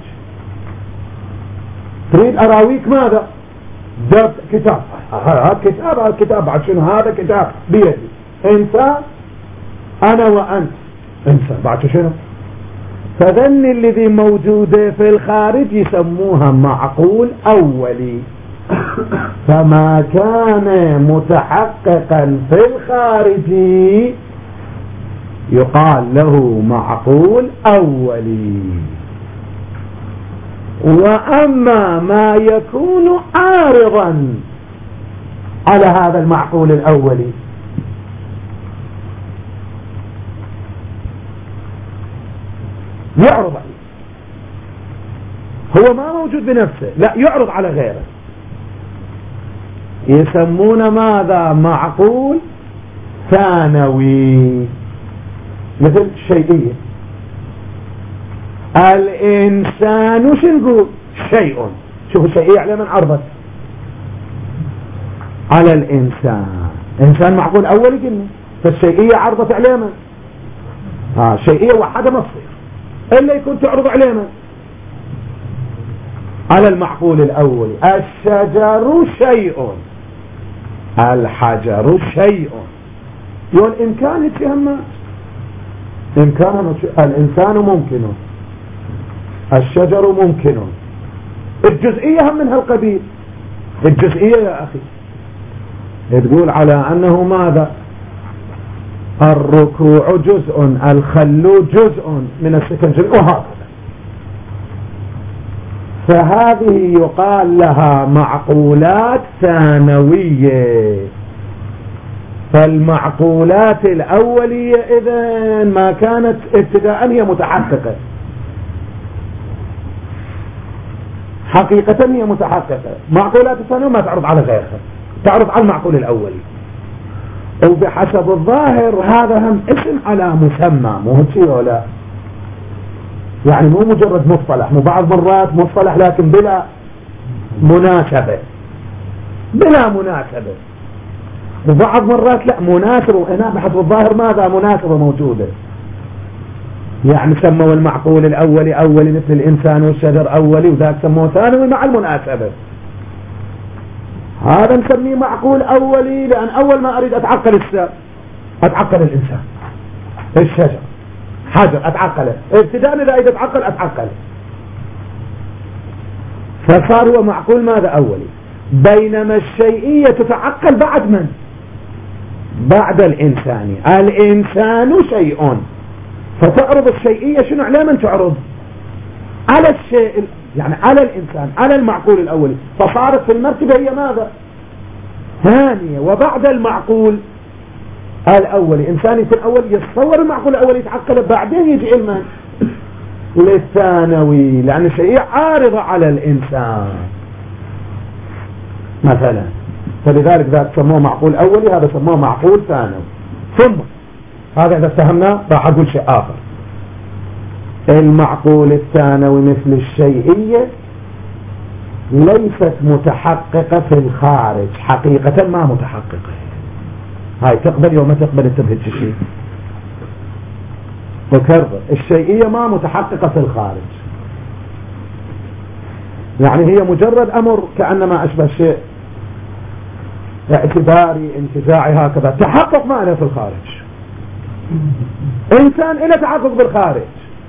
تريد أراويك ماذا؟ دفتر كتاب، هذا كتاب هذا كتاب بعد شنو؟ هذا كتاب بيدي. إنسان أنا وأنت إنسان بعد شنو؟ فذن الذي موجودة في الخارج يسموها معقول أولي، فما كان متحققا في الخارج يقال له معقول أولي. وأما ما يكون عارضا على هذا المعقول الأولي يعرض عليه، هو ما موجود بنفسه، لا يعرض على غيره. يسمونه ماذا؟ معقول ثانوي. مثل الشيئية، الإنسان وش نقول؟ شيء. شوفوا الشيئية على من عرضت؟ على الإنسان. إنسان معقول أولي قلنا، فالشيئية عرضت عليه من؟ آه شيئية وحدة ما تصير إلا يكون تعرض عليه من؟ على المعقول الأولي. الشجر شيء، الحجر شيء. والإمكان يتهم إمكان، الإنسان ممكن، الشجر ممكن، الجزئية هم من هالقبيل. الجزئية يا أخي تقول على أنه ماذا؟ الركوع جزء، الخل جزء من السكن، وهكذا. فهذه يقال لها معقولات ثانوية. فالمعقولات الأولية إذن ما كانت ابتداء هي متحققة، حقيقة هي متحققة. معقولات الثانوية ما تعرض على غيرها، تعرض على المعقول الأولي. وبحسب الظاهر هذا هم اسم على مسمى، مو هيك ولا يعني مو مجرد مصطلح. مو بعض مرات مصطلح لكن بلا مناسبة، بلا مناسبة. وبعض مرات لا مناسبة، هنا بحسب الظاهر ماذا؟ مناسبة موجودة. يعني سموا المعقول الأولي أولي مثل الإنسان والشجر أولي، وذاك سموه ثانوي مع المناسبة. هذا نسميه معقول أولي لأن أول ما أريد أتعقل السر أتعقل الإنسان، الشجر، حجر، أتعقله. ابتداء إذا أريد أتعقل أتعقله، فصار هو معقول ماذا؟ أولي. بينما الشيئية تتعقل بعد من؟ بعد الإنسان. الإنسان شيء، فتعرض الشيئية شنو على من تعرض؟ على الشيء، يعني على الإنسان، على المعقول الأولي. فصارت في المرتبة هي ماذا؟ ثانية. وبعد المعقول الأولي إنسان في الأول يتصور المعقول الأولي يتعقل، بعدين يجي علما للثانوي، لأن الشيئية عارضة على الإنسان مثلا. فلذلك ذاك سموه معقول أولي، هذا سموه معقول ثانوي. ثم هذا إذا فهمنا راح أقول شيء آخر. المعقول الثانوي مثل الشيئية ليست متحققة في الخارج، حقيقة ما متحققة. هاي تقبل يوم ما تقبل انتبه الشيء. وكرر الشيئية ما متحققة في الخارج، يعني هي مجرد أمر كأنما أشبه شيء اعتباري انتزاعي هكذا. تحقق ما له في الخارج. إنسان إلى تحقق بالخارج،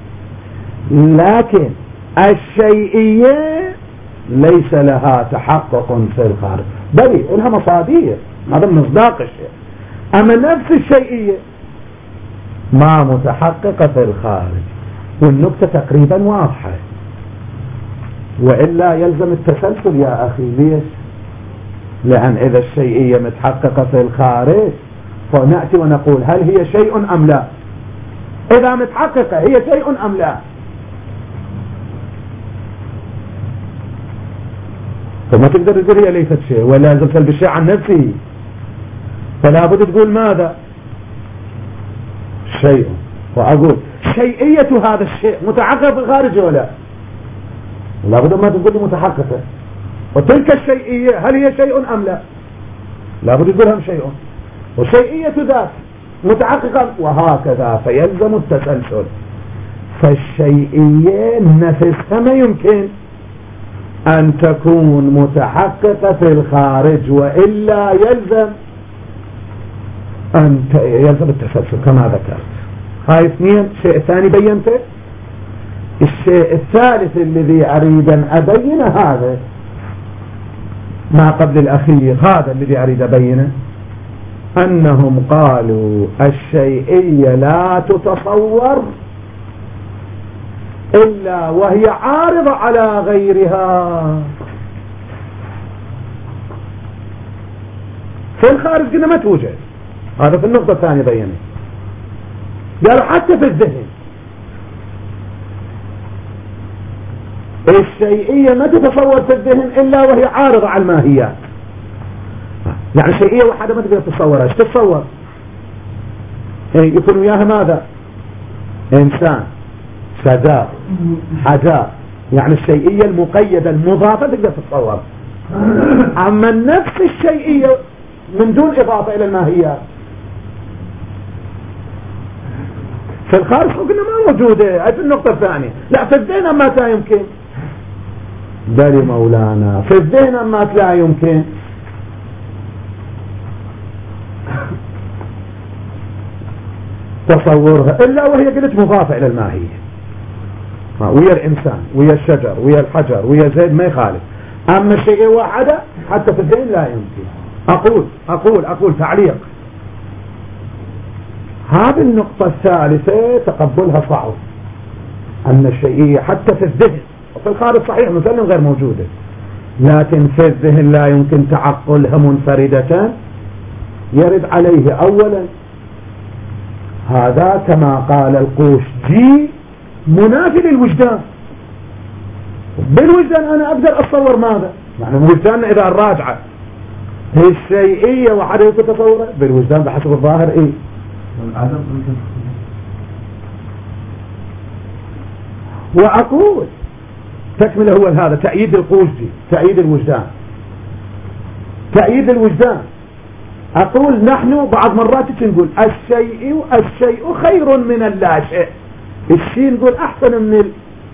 لكن الشيئية ليس لها تحقق في الخارج، بل إنها مصادير، هذا مصداق الشيء. أما نفس الشيئية ما متحققة في الخارج. والنكتة تقريبا واضحة، وإلا يلزم التسلسل يا أخي. ليش؟ لأن إذا الشيئية متحققة في الخارج فنأتي ونقول هل هي شيء أم لا؟ إذا متحققة هي شيء أم لا؟ فما تقدر تقول هي ليست شيء، ولا لازم تلبس شيء عن نفسه. فلا بد تقول ماذا؟ شيء. وأقول شيئية هذا الشيء متحققة في الخارج ولا لا بد ما تقول متحققة. وتلك الشيئية هل هي شيء أم لا؟ لا بد تقولها شيء. وشيئية ذات متحققة، وهكذا. فيلزم التسلسل. فالشيئية نفسها ما يمكن أن تكون متحققة في الخارج، وإلا يلزم أن يلزم التسلسل كما ذكرت. هاي اثنين. الشيء الثاني بينته. الشيء الثالث الذي أريد أن أبينه هذا ما قبل الأخير، هذا الذي أريد أبينه، أنهم قالوا الشيئية لا تتصور إلا وهي عارضة على غيرها. في الخارج قلنا ما توجد. هذا في النقطة الثانية بينه. قالوا حتى في الذهن الشيئية ما تتصور في الذهن إلا وهي عارضة على الماهيات. يعني شيئية واحدة ما تقدر تتصورها. ايش تتصور؟ إيه يكون وياها ماذا؟ إنسان، شجر، حجر. يعني الشيئية المقيدة المضافة تقدر تتصور. أما النفس الشيئية من دون إضافة إلى الماهيات في الخارج قلنا ما موجودة. هذه النقطة الثانية. لا في الذهن أما لا يمكن. بل مولانا في الذهن أما لا يمكن. تصورها إلا وهي قلت مضافة إلى الماهية. ويا الإنسان ويا الشجر ويا الحجر ويا زيد ما يخالف. أما الشيء واحدة حتى في الذهن لا يمكن. أقول أقول أقول تعليق. هذه النقطة الثالثة تقبلها صعب. أن الشيئية حتى في الذهن وفي الخارج صحيح مسلم غير موجودة، لكن في الذهن لا يمكن تعقلها منفردة. يرد عليه أولا هذا كما قال القوشجي منافي للوجدان. بالوجدان أنا أقدر أتصور ماذا؟ يعني الوجدان إذا الراجعة هي الشيئية وحده يتصورها بالوجدان بحسب الظاهر إيه؟ وأقول تكمل هو هذا تأييد القوشجي، تأييد الوجدان، تأييد الوجدان. أقول نحن بعض مرات نقول الشيء الشيء خير من اللا شيء. الشيء نقول أحسن من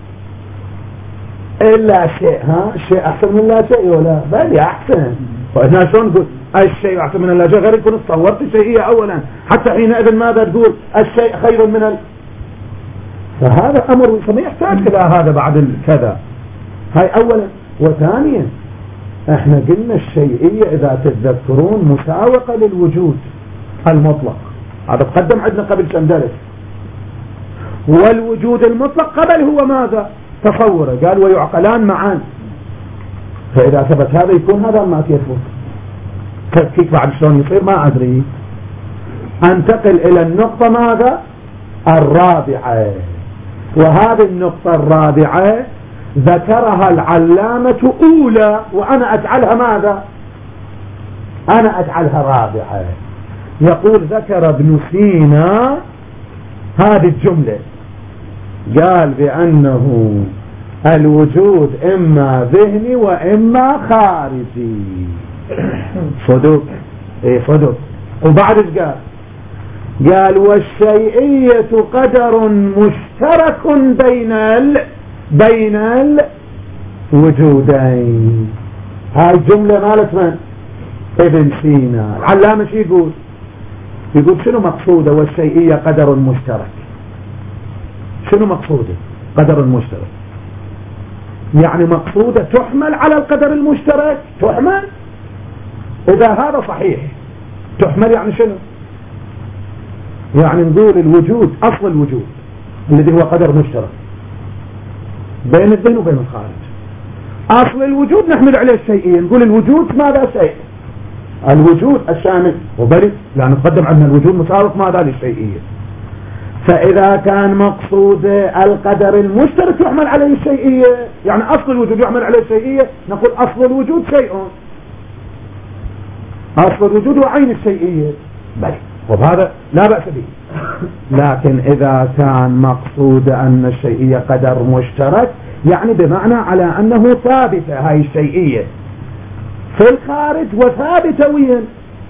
اللا شيء. ها الشيء أحسن من اللا شيء ولا بل أحسن. فإحنا شلون نقول الشيء أحسن من اللا شيء غير يكون تصورت الشيئية أولا حتى حينئذ ماذا تقول الشيء خير من ال... فهذا أمر ما يحتاج إلى هذا بعد كذا. هاي أولا. وثانيا احنا قلنا الشيئية إذا تتذكرون مساوقة للوجود المطلق. هذا تقدم عندنا قبل كم درس. والوجود المطلق قبل هو ماذا؟ تصوره. قال ويعقلان معا. فإذا ثبت هذا يكون هذا ما يثبت. كيف بعد شلون يصير ما أدري. أنتقل إلى النقطة ماذا؟ الرابعة. وهذه النقطة الرابعة ذكرها العلامة أولى وأنا أجعلها ماذا؟ أنا أجعلها رابعة. يقول ذكر ابن سينا هذه الجملة قال بأنه الوجود إما ذهني وإما خارجي. صدق إيه صدق. وبعد قال قال والشيئية قدر مشترك بين ال بين الوجودين. هاي الجملة مالت من؟ ابن سينا. العلامة شو يقول؟ يقول شنو مقصوده والشيئية قدر مشترك؟ شنو مقصوده قدر مشترك؟ يعني مقصوده تحمل على القدر المشترك. تحمل إذا هذا صحيح تحمل يعني شنو؟ يعني نقول الوجود أصل الوجود الذي هو قدر مشترك بين الذهن وبين الخارج. أصل الوجود نحمل عليه الشيئية. نقول الوجود ماذا؟ شيء. الوجود الشامل وبرد لا نقدم عندنا الوجود مساوق ماذا؟ للشيئية. فإذا كان مقصود القدر المشترك يحمل عليه الشيئية يعني أصل الوجود يحمل عليه الشيئية نقول أصل الوجود شيء. أصل الوجود وعين الشيئية بل وهذا لا بأس به. لكن إذا كان مقصود أن الشيئية قدر مشترك يعني بمعنى على أنه ثابتة هاي الشيئية في الخارج وثابتة وين؟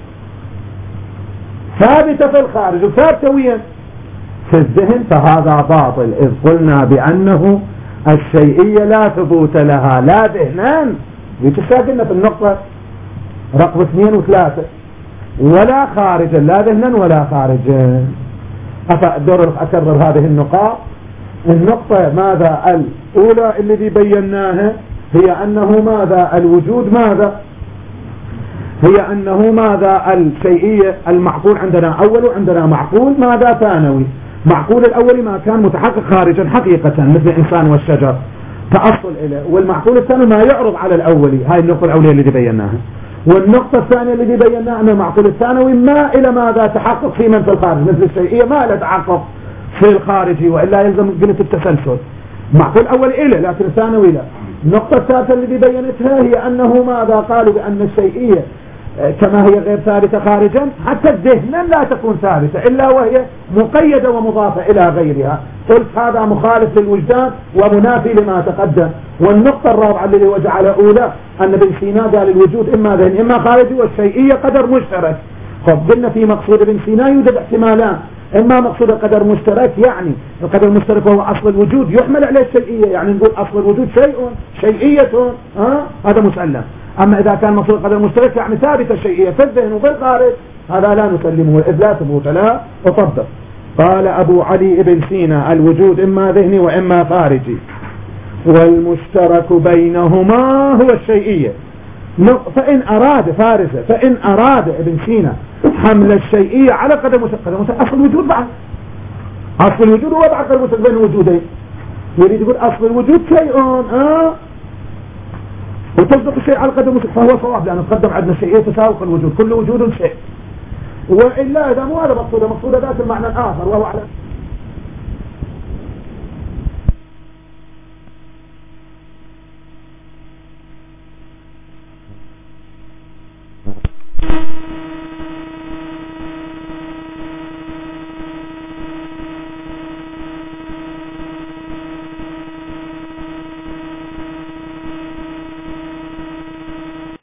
ثابتة في الخارج وثابتة وين؟ في الذهن. فهذا باطل إذ قلنا بأنه الشيئية لا ثبوت لها لا ذهنان. يتساقلنا في النقطة رقم اثنين وثلاثة. ولا خارجا لا ذهنا ولا خارجا. أفأدر أكرر هذه النقاط. النقطة ماذا الأولى الذي بيناها هي أنه ماذا الوجود ماذا هي أنه ماذا الشيئية المعقول عندنا أول وعندنا معقول ماذا ثانوي. معقول الأول ما كان متحقق خارجا حقيقة مثل الإنسان والشجر تأصل إليه. والمعقول الثاني ما يعرض على الأولي. هاي النقطة الأولية التي بيناها. والنقطة الثانية التي بيناها أن المعقول الثانوي ما إلى ماذا تحقق في من في الخارج مثل الشيئية ما إلى تحقق في الخارج وإلا يلزم قلة التسلسل. معقول أول إلى لكن ثانوي لا. النقطة الثالثة اللي بينتها هي أنه ماذا قالوا بأن الشيئية كما هي غير ثابتة خارجا حتى ذهنا لا تكون ثابتة إلا وهي مقيدة ومضافة إلى غيرها. قلت هذا مخالف للوجدان ومنافي لما تقدم. والنقطة الرابعة اللي وجعل أولى أن ابن سينا قال الوجود إما ذهني إما خارجي والشيئية قدر مشترك. خب قلنا في مقصود ابن سينا يوجد احتمالان، إما مقصود القدر مشترك يعني القدر المشترك وهو أصل الوجود يحمل عليه الشيئية، يعني نقول أصل الوجود شيء شيئية ها هذا مسلم. أما إذا كان مقصود القدر المشترك يعني ثابت الشيئية في الذهن وفي الخارج هذا لا نسلمه إذ لا ثبوت لا وطبق. قال أبو علي ابن سينا الوجود إما ذهني وإما خارجي والمشترك بينهما هو الشيئية. فإن أراد فارسة فإن أراد ابن سينا حمل الشيئية على قدر مشترك أصل الوجود بعد أصل الوجود هو بعد قدر مشترك بين الوجودين. يريد يقول أصل الوجود شيء آه وتصدق الشيء على قدر مشترك فهو صواب لأنه تقدم عندنا الشيئية تساوق الوجود كل وجود شيء. وإلا إذا مو هذا مقصود مقصود ذات المعنى الآخر وهو على